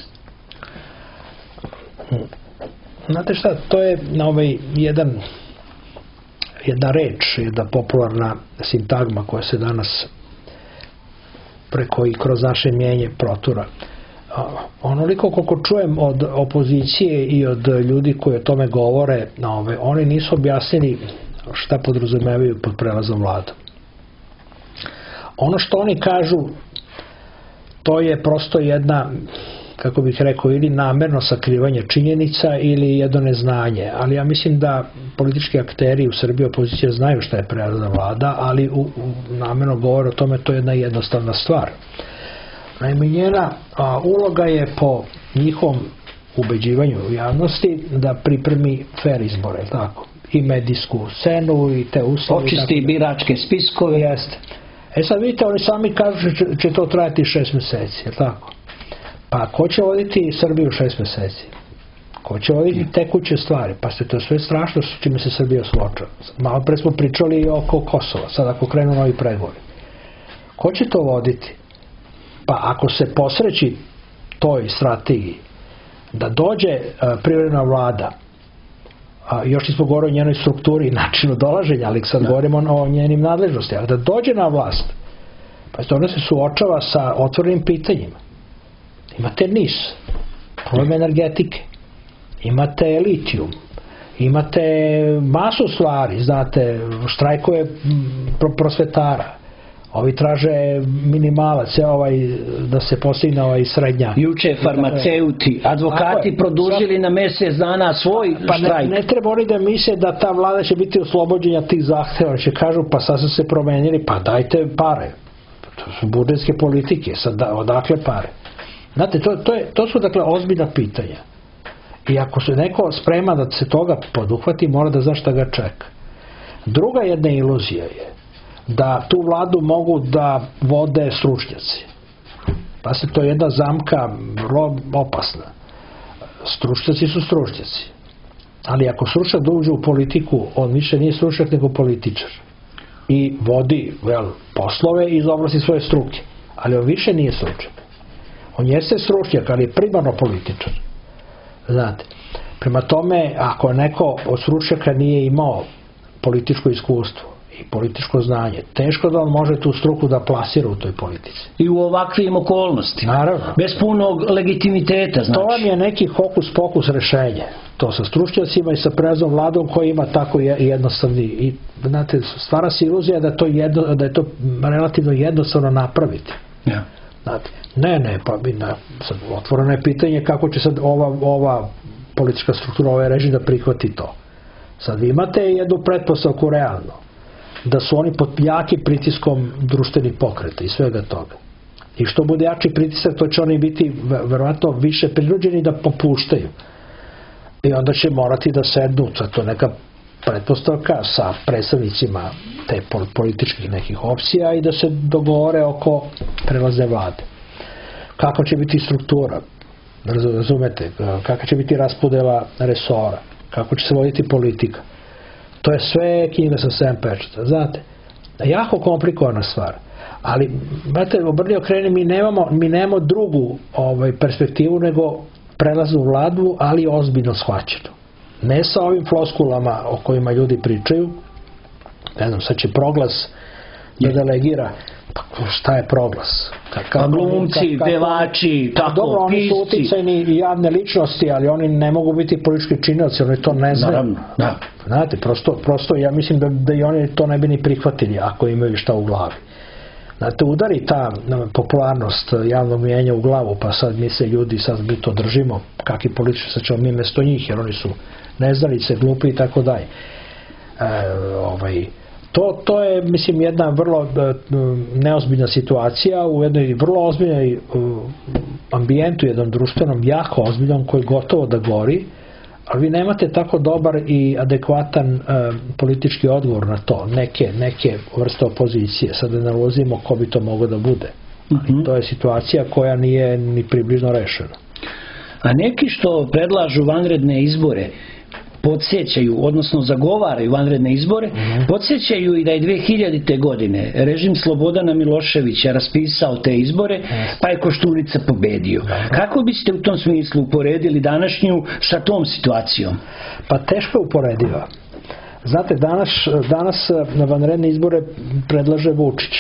Znate šta, to je na ovaj jedan jedna reč, jedna popularna sintagma koja se danas preko i kroz naše mijenje protura. Onoliko koliko čujem od opozicije i od ljudi koji o tome govore, ove, oni nisu objasnili šta podrazumevaju pod prelazom vladom. Ono što oni kažu, to je prosto jedna, kako bih rekao, ili namerno sakrivanje činjenica ili jedno neznanje. Ali ja mislim da politički akteri u Srbiji, opozicija, znaju šta je prelazna vlada, ali u, u namerno govore o tome, to je jedna jednostavna stvar. Naime, njena a, uloga je po njihovom ubeđivanju u javnosti da pripremi fer izbore, tako, i medijsku scenu i te uslove. Očisti biračke spiskove. Jeste. E sad vidite, oni sami kažu će, će to trajati šest mjeseci, je tako? Pa ko će voditi Srbiju šest mjeseci? Ko će voditi tekuće stvari? Pa ste to sve strašno s čime se Srbija suočava. Malo pre smo pričali i oko Kosova, sad ako krenu novi pregovori. Ko će to voditi? Pa ako se posreći toj strategiji da dođe uh, privremena vlada a još nismo govorili o njenoj strukturi i načinu dolaženja, ali sad govorimo o njenim nadležnostima. Da dođe na vlast, pa ona se suočava sa otvorenim pitanjima. Imate N I S, problem energetike, imate litijum, imate masu stvari, znate, štrajkove prosvetara, ovi traže minimalac, ovaj, da se postigne ovaj srednja. Juče farmaceuti, advokati produžili na mjesec dana svoj pa štrajk. Ne, ne treba oni da misle da ta vlada će biti oslobođenja tih zahteva, oni će kažu pa sad su se promenili, pa dajte pare. To su budžetske politike, sad da, odakle pare. Znate, to, to, je, to su dakle ozbiljna pitanja. I ako se neko sprema da se toga poduhvati, mora da zna šta ga čeka. Druga jedna iluzija je da tu vladu mogu da vode stručnjaci. Pa se to je jedna zamka vrlo opasna. Stručnjaci su stručnjaci. Ali ako stručnjak dođe u politiku, on više nije stručnjak nego političar. I vodi vel, poslove iz oblasti svoje struke. Ali on više nije stručnjak. On jeste stručnjak, ali je primarno političar. Znate, prema tome, ako neko od stručnjaka nije imao političko iskustvo i političko znanje, teško da on može tu struku da plasira u toj politici. I u ovakvim okolnostima. Naravno. Bez punog legitimiteta, znači. To vam je neki hokus pokus rešenje. To sa stručnjacima i sa prelaznom vladom koji ima tako jednostavni. I, znate, stvara se iluzija da, to jedno, da je to relativno jednostavno napraviti. Ja. Znate, ne, ne, pa bi na, sad, otvoreno je pitanje kako će sad ova, ova politička struktura, ovaj režim da prihvati to. Sad vi imate jednu pretpostavku realno, da su oni pod jakim pritiskom društvenih pokreta i svega toga. I što bude jači pritisak, to će oni biti verovatno više prinuđeni da popuštaju. I onda će morati da sednu, sad to neka pretpostavka sa predstavnicima te političkih nekih opcija i da se dogovore oko prelazne vlade. Kako će biti struktura, razumete, kakva će biti raspodela resora, kako će se voditi politika. To je sve knjiga sa sedam pečata, znate. Jako komplikovana stvar. Ali, znate, obrni okreni, mi nemamo, mi nemamo drugu ovaj, perspektivu nego prelaznu vladu, ali ozbiljno shvaćenu. Ne sa ovim floskulama o kojima ljudi pričaju. Ne znam, sad će Proglas da delegira. Pa šta je Proglas? Pa glumci, pevači, tako, dobro, oni su pisci. uticajni i javne ličnosti, ali oni ne mogu biti politički činioci, oni to ne znaju. Naravno, da. Znate, prosto, prosto ja mislim da, da i oni to ne bi ni prihvatili ako imaju šta u glavi. Znate, udari ta popularnost javnog mijenja u glavu, pa sad misle ljudi, sad mi to držimo, kakvi politički, sad ćemo mi mjesto njih, jer oni su neznalice, glupi i tako dalje. E, ovaj, to, to je, mislim, jedna vrlo e, neozbiljna situacija u jednoj vrlo ozbiljnoj e, ambijentu, jednom društvenom, jako ozbiljnom, koji gotovo da gori, ali vi nemate tako dobar i adekvatan e, politički odgovor na to, neke, neke vrste opozicije. Sad ne nalazimo ko bi to moglo da bude. Mm-hmm. To je situacija koja nije ni približno rešena. A neki što predlažu vanredne izbore podsjećaju, odnosno zagovaraju vanredne izbore, mm-hmm. podsjećaju i da je dve hiljadite. godine režim Slobodana Miloševića raspisao te izbore, mm-hmm. pa je Koštunica pobedio. Mm-hmm. Kako biste u tom smislu uporedili današnju sa tom situacijom? Pa teško je uporediva. Znate, danas, danas na vanredne izbore predlaže Vučić.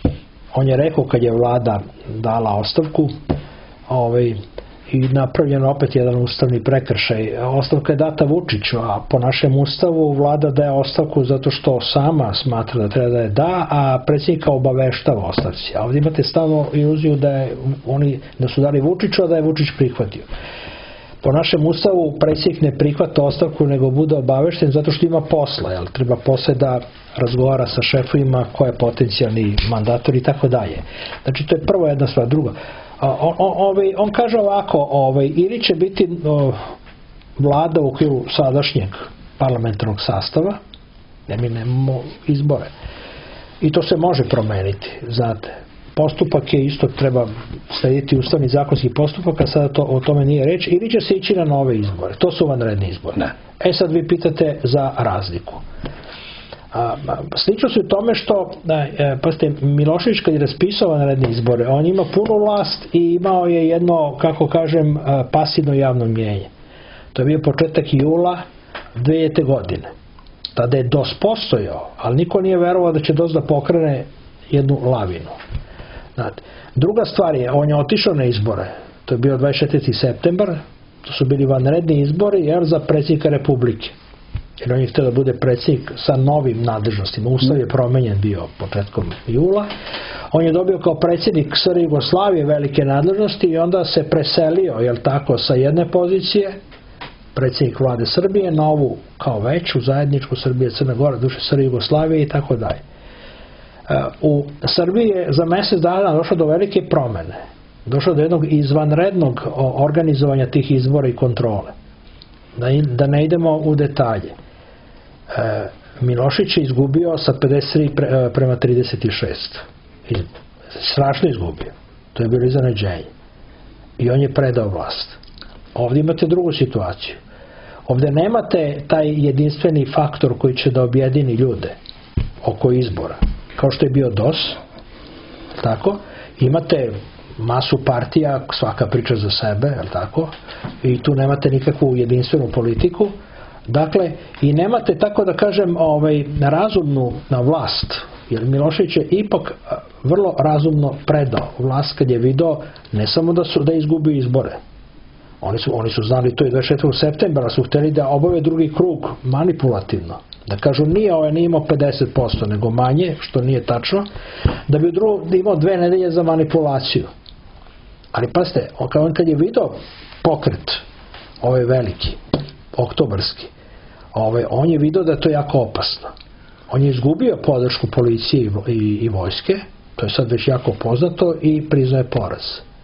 On je rekao kad je vlada dala ostavku, ovaj, i napravljen opet jedan ustavni prekršaj. Ostavka je data Vučiću, a po našem ustavu vlada daje ostavku zato što sama smatra da treba da je da, a predsjednika obaveštava ostavci. A ovdje imate stalno iluziju da, je, oni, da su dali Vučiću, a da je Vučić prihvatio. Po našem ustavu predsjednik ne prihvata ostavku, nego bude obavešten zato što ima posla. Jel? Treba posle da razgovara sa šefovima ko je potencijalni mandator i tako dalje. Znači to je prvo jedna stvar. Druga, On, on, on kaže ovako, ovaj, ili će biti o, vlada u okviru sadašnjeg parlamentarnog sastava, ne mi nemamo izbore. I to se može promeniti, znate. Postupak je isto, treba slediti ustavni zakonski postupak, a sada to, o tome nije reč, ili će se ići na nove izbore. To su vanredni izbori. Ne. E sad vi pitate za razliku. A, slično su u tome što e, pazite, Milošević kad je raspisao vanredne izbore, on ima punu vlast i imao je jedno, kako kažem, pasivno javno mnijenje. To je bio početak jula dve hiljadite. godine. Tada je D O S postojao, ali niko nije verovao da će D O S da pokrene jednu lavinu. Znate. Druga stvar je, on je otišao na izbore. To je bio dvadeset četvrti septembar, to su bili vanredni izbori jer za predsjednika Republike. Jer on je htio da bude predsjednik sa novim nadležnostima. Ustav je promenjen bio početkom jula. On je dobio kao predsjednik S R Jugoslavije velike nadležnosti i onda se preselio, jel tako, sa jedne pozicije, predsjednik vlade Srbije, na ovu kao veću zajedničku Srbije, Crna Gora, duše S R Jugoslavije i tako dalje. U Srbiji je za mjesec dana došlo do velike promjene. Došlo do jednog izvanrednog organizovanja tih izbora i kontrole. Da ne idemo u detalje. Milošić je izgubio sa pedeset tri prema trideset šest. Strašno izgubio. To je bilo iznenađenje. I on je predao vlast. Ovdje imate drugu situaciju. Ovdje nemate taj jedinstveni faktor koji će da objedini ljude oko izbora. Kao što je bio D O S. Tako. Imate masu partija, svaka priča za sebe, jel tako? I tu nemate nikakvu jedinstvenu politiku. Dakle, i nemate, tako da kažem, ovaj, razumnu na vlast. Jer Milošević je ipak vrlo razumno predao vlast kad je video ne samo da su da izgubio izbore. Oni su, oni su znali to i dvadeset četvrtog septembra, su htjeli da obave drugi krug manipulativno. Da kažu nije ovaj nije imao pedeset posto nego manje, što nije tačno, da bi drugo, da imao dve nedelje za manipulaciju. Ali pazite, on kad je video pokret ovaj veliki, oktobarski, ovaj, on je video da je to jako opasno. On je izgubio podršku policije i, i, i vojske, to je sad već jako poznato, i priznaje poraz.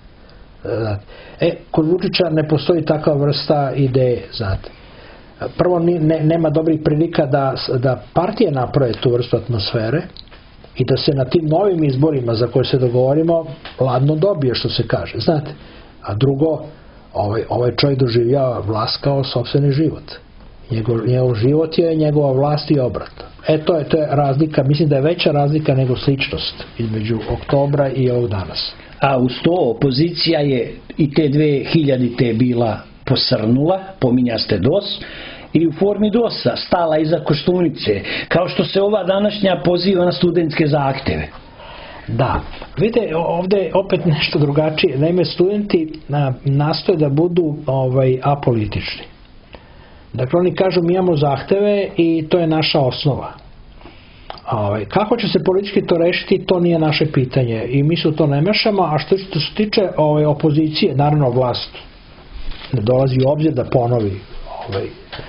E, kod Vučića ne postoji takva vrsta ideje, znate. Prvo, ne, nema dobrih prilika da, da partije naprave tu vrstu atmosfere i da se na tim novim izborima za koje se dogovorimo ladno dobije, što se kaže, znate. A drugo, ovaj, ovaj čovjek doživljava vlast kao sopstveni život. Njegov, njegov život je njegova vlast i obratno. E, to je, to je razlika, mislim da je veća razlika nego sličnost između oktobra i ovog danas. A uz to opozicija je i te dve hiljadite bila posrnula, pominjaste D O S, i u formi D O S-a stala iza Koštunice, kao što se ova današnja poziva na studentske zahteve. Da, vidite, ovdje je opet nešto drugačije. Naime, studenti nastoje da budu ovaj, apolitični. Dakle, oni kažu mi imamo zahteve i to je naša osnova. Ovaj, kako će se politički to rešiti, to nije naše pitanje i mi se u to ne mešamo, a što se tiče ovaj, opozicije, naravno vlast ne dolazi u obzir da ponovi ovaj,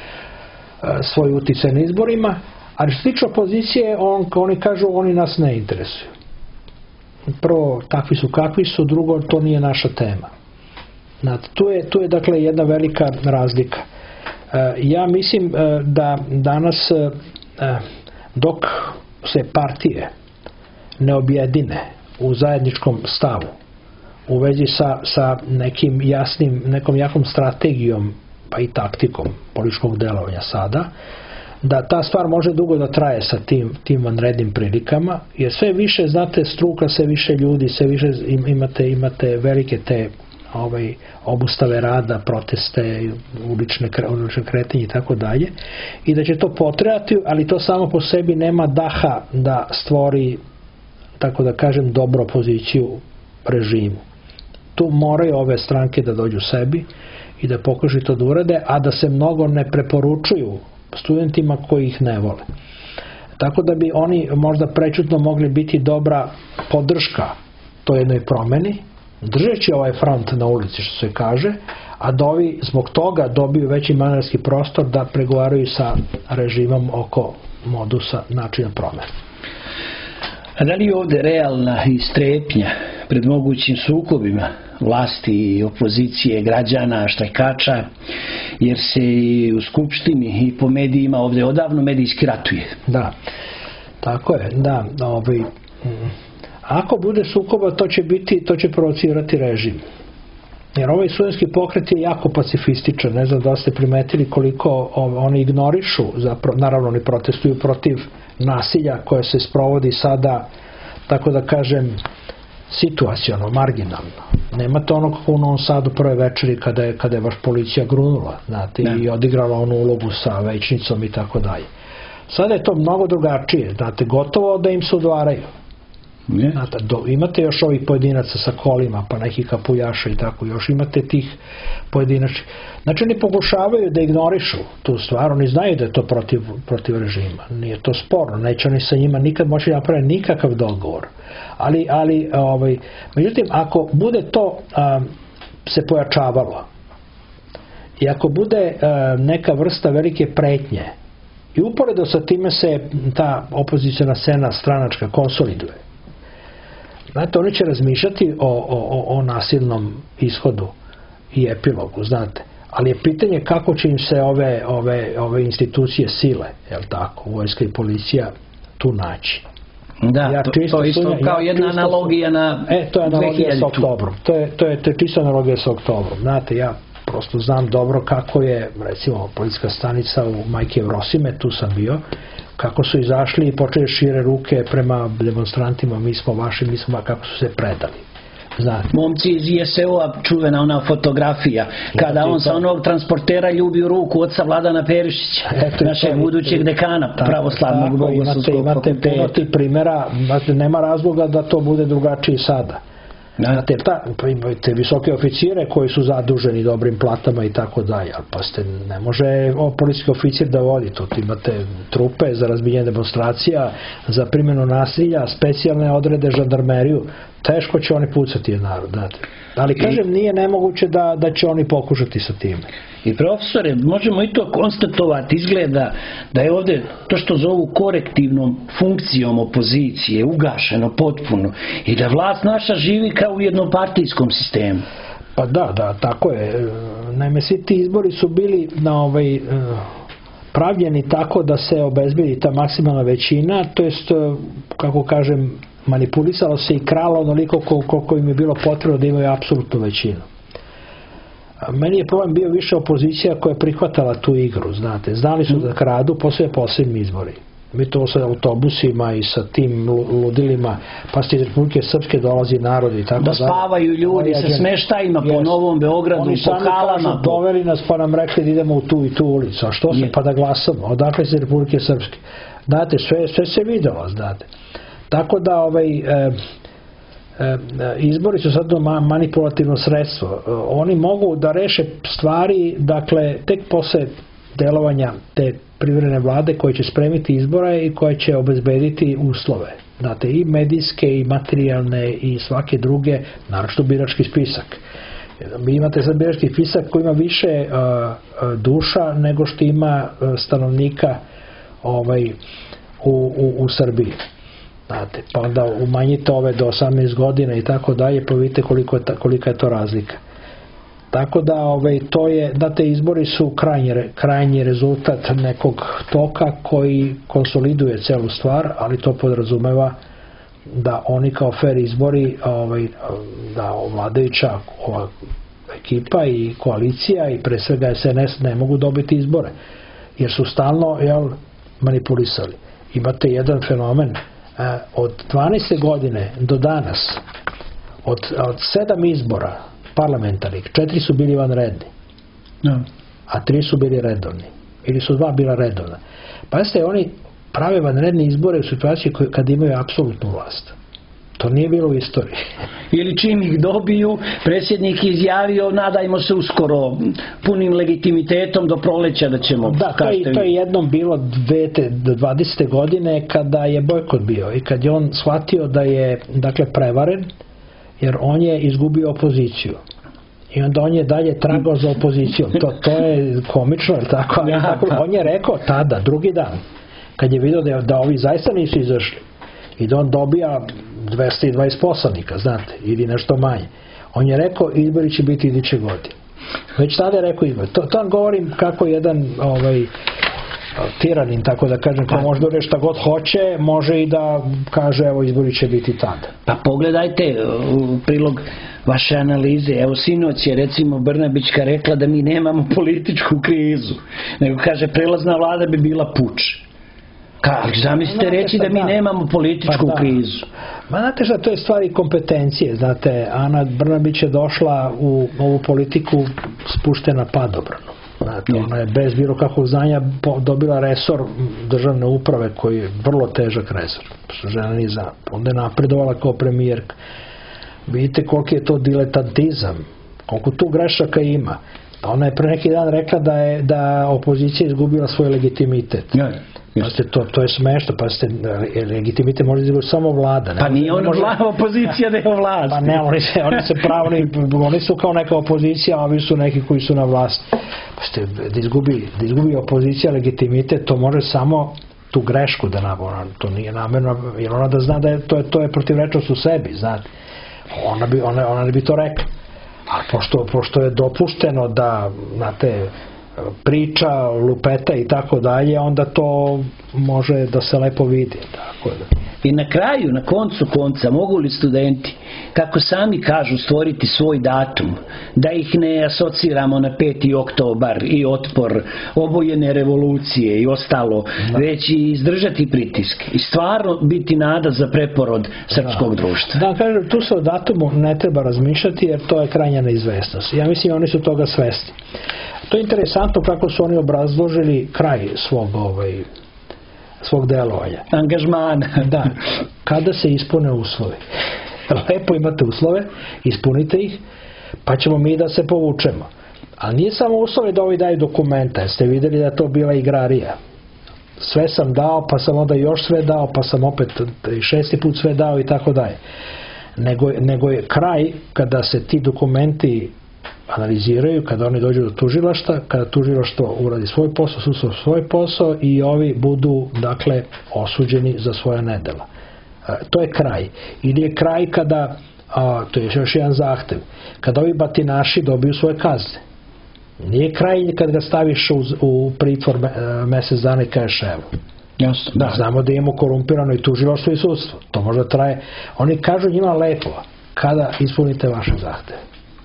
svoj uticaj na izborima, ali što se tiče opozicije, on, oni kažu oni nas ne interesuju. Prvo, takvi su kakvi su, drugo, to nije naša tema. Znate, tu je, tu je dakle jedna velika razlika. Ja mislim da danas dok se partije ne objedine u zajedničkom stavu u vezi sa, sa nekim jasnim, nekom jakom strategijom pa i taktikom političkog delovanja sada, da ta stvar može dugo da traje sa tim, tim vanrednim prilikama, jer sve više, znate, struka, sve više ljudi, sve više imate, imate velike te ovaj, obustave rada, proteste, ulične, ulične kretenje i tako dalje, i da će to potrajati, ali to samo po sebi nema daha da stvori, tako da kažem, dobru opoziciju režimu. Tu moraju ove stranke da dođu sebi i da pokušaju to da urade, a da se mnogo ne preporučuju studentima koji ih ne vole. Tako da bi oni možda prečutno mogli biti dobra podrška toj jednoj promeni, držeći ovaj front na ulici, što se kaže, a da ovi zbog toga dobiju veći manevarski prostor da pregovaraju sa režimom oko modusa načina promene. A da li je ovdje realna i strepnja pred mogućim sukobima vlasti i opozicije, građana, štrajkača, jer se i u skupštini i po medijima ovdje odavno medijski ratuje? Da, tako je, da. Ovaj, ako bude sukoba, to će biti, to će provocirati režim. Jer ovaj studentski pokret je jako pacifističan, ne znam da ste primetili koliko oni ignorišu, zapravo, naravno oni protestuju protiv nasilja koje se sprovodi sada, tako da kažem, situaciono, marginalno. Nemate ono kako u Novom Sadu prve večeri kada je, kada je baš policija grunula, znate, ne. I odigrala onu ulogu sa većnicom i tako dalje. Sada je to mnogo drugačije, znate, gotovo da im se udvaraju. Znate, do, imate još ovih pojedinaca sa kolima, pa neki kapuljaša i tako, još imate tih pojedinačnih. Znači, oni pokušavaju da ignorišu tu stvar, oni znaju da je to protiv, protiv režima. Nije to sporno, neće oni sa njima nikad moći napraviti nikakav dogovor. Ali, ali ovaj, međutim, ako bude to a, se pojačavalo i ako bude a, neka vrsta velike pretnje i uporedo sa time se ta opozicijona scena stranačka konsoliduje, znate, oni će razmišljati o, o, o nasilnom ishodu i epilogu, znate. Ali je pitanje kako će im se ove, ove, ove institucije sile, jel tako, vojska i policija, tu naći. Da, ja to, to isto sunja, kao ja jedna čisto, analogija na E, to je analogija s oktobrom. To je, to je, to je čisto analogija s oktobrom. Znate, ja prosto znam dobro kako je, recimo, policijska stanica u Majke Eurosime, tu sam bio, kako su izašli i počeli šire ruke prema demonstrantima, mi smo vaši, mi smo, kako su se predali. Znate. Momci iz I S O-a, čuvena ona fotografija, kada on sa onog transportera ljubi u ruku oca Vladana Perišića, Eto, našeg budućeg dekana pravoslavnog bogoslovskog fakulteta. Imate puno tih primjera, nema razloga da to bude drugačije sada. Znate, ta, imate visoke oficire koji su zaduženi dobrim platama i tako dalje, ali pa ste, ne može policijski oficir da vodi to. Imate trupe za razbijenje demonstracija, za primjenu nasilja, specijalne odrede, žandarmeriju. Teško će oni pucati je narod, znate. Ali kažem, nije nemoguće da, da će oni pokušati sa time. I profesore, možemo i to konstatovati, izgleda da je ovdje to što zovu korektivnom funkcijom opozicije ugašeno potpuno i da vlast naša živi kao u jednopartijskom sistemu. Pa da, da, tako je. Naime, svi ti izbori su bili na ovaj, pravljeni tako da se obezbedi ta maksimalna većina, to jest, kako kažem, manipulisalo se i kralo onoliko koliko im je bilo potrebno da imaju apsolutnu većinu. Meni je problem bio više opozicija koja je prihvatala tu igru, znate. Znali su da kradu, poslije posebni izbori. Mi to sa autobusima i sa tim ludilima, pa ste iz Republike Srpske dolazi narod i tako da. Da spavaju ljudi sa smeštajima po Novom Beogradu, oni po halama. Kažu, doveli nas pa nam rekli da idemo u tu i tu ulicu. A što se, pa da glasamo? Odakle se Republike Srpske? Znate, sve, sve se videlo, znate. Tako da ovaj, e, e, izbori su sad manipulativno sredstvo. E, oni mogu da reše stvari, dakle, tek posle delovanja te privremene vlade koje će spremiti izbore i koje će obezbediti uslove. Znate, i medijske, i materijalne, i svake druge, naročito birački spisak. Vi imate sad birački spisak koji ima više uh, duša nego što ima uh, stanovnika ovaj, u, u, u Srbiji. Znate, pa onda umanjite ove do osamnaest godina i tako dalje, pa vidite koliko je ta, kolika je to razlika. Tako da ovaj, to je, da te izbori su krajnji, krajnji rezultat nekog toka koji konsoliduje celu stvar, ali to podrazumeva da oni kao fair izbori, ovaj, da vladajuća ova ekipa i koalicija i pre svega S N S ne mogu dobiti izbore, jer su stalno jel, manipulisali. Imate jedan fenomen, eh, od dvanaeste godine do danas, od, od sedam izbora parlamentarnih, četiri su bili vanredni, no. A tri su bili redovni. Ili su dva bila redovna. Pa jeste, oni prave vanredne izbore u situaciji kad imaju apsolutnu vlast. To nije bilo u istoriji. Ili čim ih dobiju, predsjednik izjavio, nadajmo se uskoro punim legitimitetom do proleća da ćemo... Da, to je, to je jednom bilo dvadesete godine kada je bojkot bio i kad je on shvatio da je, dakle, prevaren, jer on je izgubio opoziciju. I onda on je dalje tragao za opozicijom. To, to je komično, ili tako? Ali on je rekao tada, drugi dan, kad je vidio da, da ovi zaista nisu izašli i da on dobija dvesta dvadeset poslanika, znate, ili nešto manje. On je rekao, izbori će biti iduće godine. Već tada je rekao izbori. To, to vam govorim kako jedan ovaj, tiranin, tako da kažem, ko može da reći šta god hoće, može i da kaže, evo, izbori će biti tada. Pa pogledajte u prilog vaše analize. Evo, sinoć je recimo Brnabićka rekla da mi nemamo političku krizu, nego kaže prelazna vlada bi bila puč. Kako, zamislite reći da mi nemamo političku pa da. krizu. Ma znate šta, to je stvari kompetencije. Znate, Ana Brnabić je došla u ovu politiku spuštena padobrano. Znate, ona je bez bilo kakvog znanja dobila resor državne uprave koji je vrlo težak resor. Žena ni zna. Onda je napredovala kao premijerka. Vidite koliki je to diletantizam, koliko tu grešaka ima. Pa ona je pre neki dan rekla da je da opozicija izgubila svoj legitimitet. Ja, Pazite, to, to je smešno, pa ste legitimitet može izgubiti samo vlada. Ne? Pa nije ona može... vlada opozicija da je vlast. Pa ne, oni se, oni se pravili, oni su kao neka opozicija, a ovi su neki koji su na vlasti. Pa ste, da izgubi, da izgubi opozicija legitimitet, to može samo tu grešku da nabola, to nije namerno, jer ona da zna da je to je, to je protivrečnost u sebi, znate. Ona bi, ona, ona bi to rekla. A pošto, pošto je dopušteno da, znate, priča, lupeta i tako dalje, onda to može da se lepo vidi. Tako da. I na kraju, na koncu konca, mogu li studenti, kako sami kažu, stvoriti svoj datum, da ih ne asociramo na peti oktobar i otpor, obojene revolucije i ostalo, da. Već i izdržati pritiske i stvarno biti nada za preporod srpskog da. društva. Da, kažem, tu se o datumu ne treba razmišljati jer to je krajnja neizvesnost. Ja mislim oni su toga svesni. To je interesantno kako su oni obrazložili kraj svog ovaj, svog delovanja. Angažmana. Da. Kada se ispune uslovi. Lepo imate uslove, ispunite ih, pa ćemo mi da se povučemo. Ali nije samo uslove da ovi daju dokumenta. Jeste vidjeli da je to bila igrarija. Sve sam dao, pa sam onda još sve dao, pa sam opet šesti put sve dao i tako dalje. Nego, nego je kraj kada se ti dokumenti analiziraju, kada oni dođu do tužilaštva, kada tužilaštvo uradi svoj posao, sudstvo svoj posao i ovi budu, dakle, osuđeni za svoja nedela. E, to je kraj. Ili je kraj kada, a, to je još jedan zahtev, kada ovi batinaši dobiju svoje kazne. Nije kraj kad ga staviš u, u pritvor me, mesec dana i kažeš evo. Jasno, da. Znamo da imamo korumpirano i tužilaštvo i sudstvo. To možda traje. Oni kažu njima lepo, kada ispunite vaše zahteve.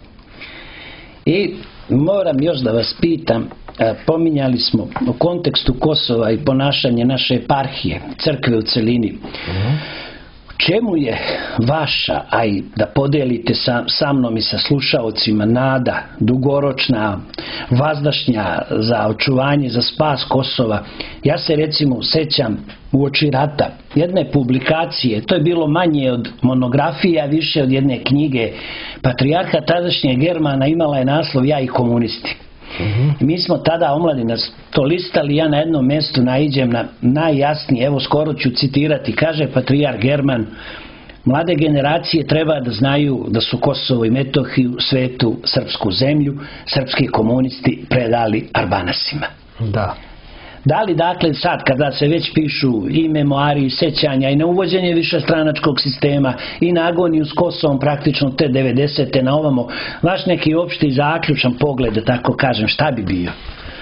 I moram još da vas pitam, pominjali smo u kontekstu Kosova i ponašanje naše eparhije, crkve u celini. Uh-huh. Čemu je vaša, a i da podelite sa, sa mnom i sa slušaocima, nada dugoročna, vazdašnja za očuvanje, za spas Kosova? Ja se recimo sećam uoči rata jedne publikacije, to je bilo manje od monografija, više od jedne knjige patrijarha tadašnjeg Germana, imala je naslov Ja i komunisti. Uh-huh. Mi smo tada omladina to listali, ja na jednom mjestu naiđem na najjasnije, evo skoro ću citirati, kaže patrijarh German: mlade generacije treba da znaju da su Kosovo i Metohiju, svetu srpsku zemlju, srpski komunisti predali Arbanasima. Da. Da li dakle sad kada se već pišu i memoari i sećanja i na uvođenje višestranačkog sistema i na agoniju s Kosovom praktično te devedesete na ovamo, vaš neki opšti zaključan pogled, da tako kažem, šta bi bio?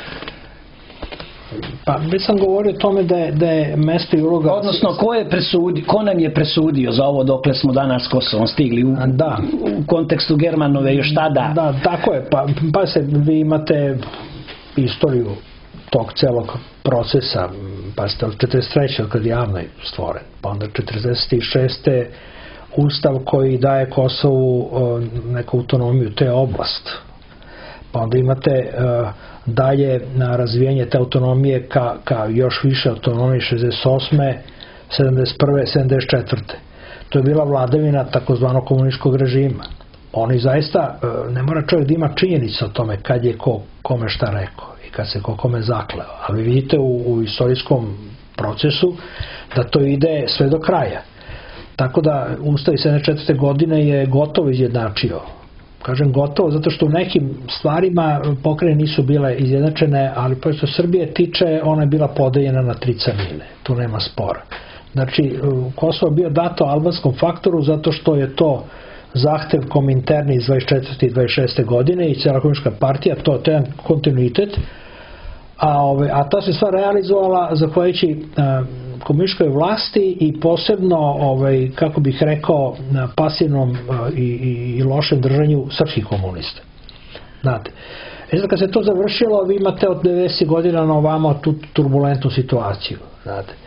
Pa već sam govorio o tome da je, da je mesto i uloga... Odnosno, ko, je presudi, ko nam je presudio za ovo dokle smo danas s Kosovom stigli u, da. u kontekstu Germanove još tada? Da, tako je. Pa, pa se vi imate istoriju tog celog procesa, pa ste od četrdeset treće od kad je javno stvoren, pa onda četrdeset šeste ustav koji daje Kosovu neku autonomiju, to je oblast. Pa onda imate uh, dalje na razvijenje te autonomije ka, ka još više autonomije šezdeset osme, sedamdeset prve, sedamdeset četvrte. To je bila vladavina takozvanog komunističkog režima. Oni zaista, uh, ne mora čovjek da ima činjenicu o tome kad je ko, kome šta rekao i kad se ko kome zakleo. Ali vidite u, u istorijskom procesu da to ide sve do kraja. Tako da Ustav iz sedamdeset četvrte godine je gotovo izjednačio. Kažem gotovo, zato što u nekim stvarima pokrajine nisu bile izjednačene, ali pa što Srbije tiče, ona je bila podeljena na tri crnine. Tu nema spora. Znači, Kosovo je bio dato albanskom faktoru zato što je to zahtev Kominterni iz dvadeset četvrte i dvadeset šeste godine i cijela komunistička partija, to, to je jedan kontinuitet. A, ove, a ta se stvar realizovala zahvaljujući komunističkoj vlasti i posebno, ovaj, kako bih rekao, pasivnom i, i, i lošem držanju srpskih komunista. Znate. E sad kad se to završilo, vi imate od devedesetih godina na ovamo tu turbulentnu situaciju. Znate.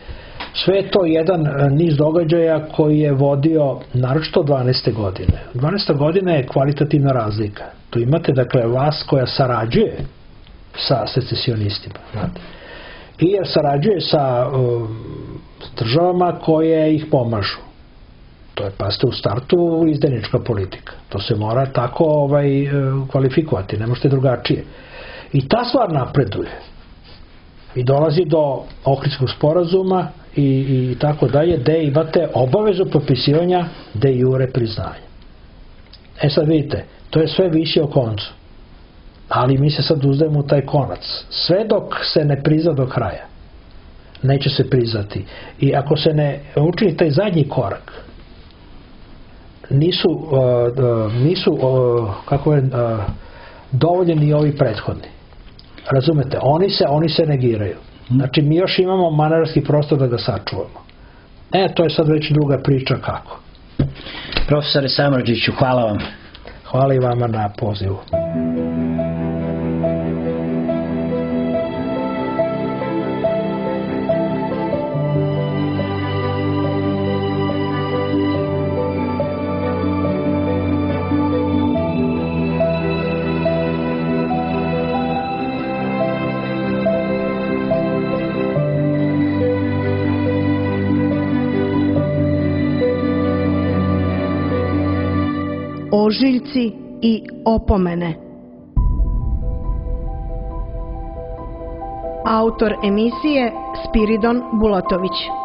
Sve je to jedan niz događaja koji je vodio naročito dvanaeste godine. dvanaesta godina je kvalitativna razlika. Tu imate dakle vlast koja sarađuje sa secesionistima. I jer sarađuje sa uh, državama koje ih pomažu. To je, pa ste u startu izdajnička politika. To se mora tako ovaj, kvalifikovati, ne možete drugačije. I ta stvar napreduje. I dolazi do Ohridskog sporazuma i, i tako dalje, gde imate obavezu potpisivanja de jure priznanja. E sad vidite, to je sve visi o koncu. Ali mi se sad uzdajemo u taj konac. Sve dok se ne prizna do kraja, neće se priznati. I ako se ne učini taj zadnji korak, nisu, uh, nisu uh, kako je, uh, dovoljeni ovi prethodni. Razumete? Oni se, oni se negiraju. Znači mi još imamo manevarski prostor da ga sačuvamo. E, to je sad već druga priča kako. Profesore Samardžiću, hvala vam. Hvala i vama na pozivu. Ožiljci i opomene. Autor emisije Spiridon Bulatović.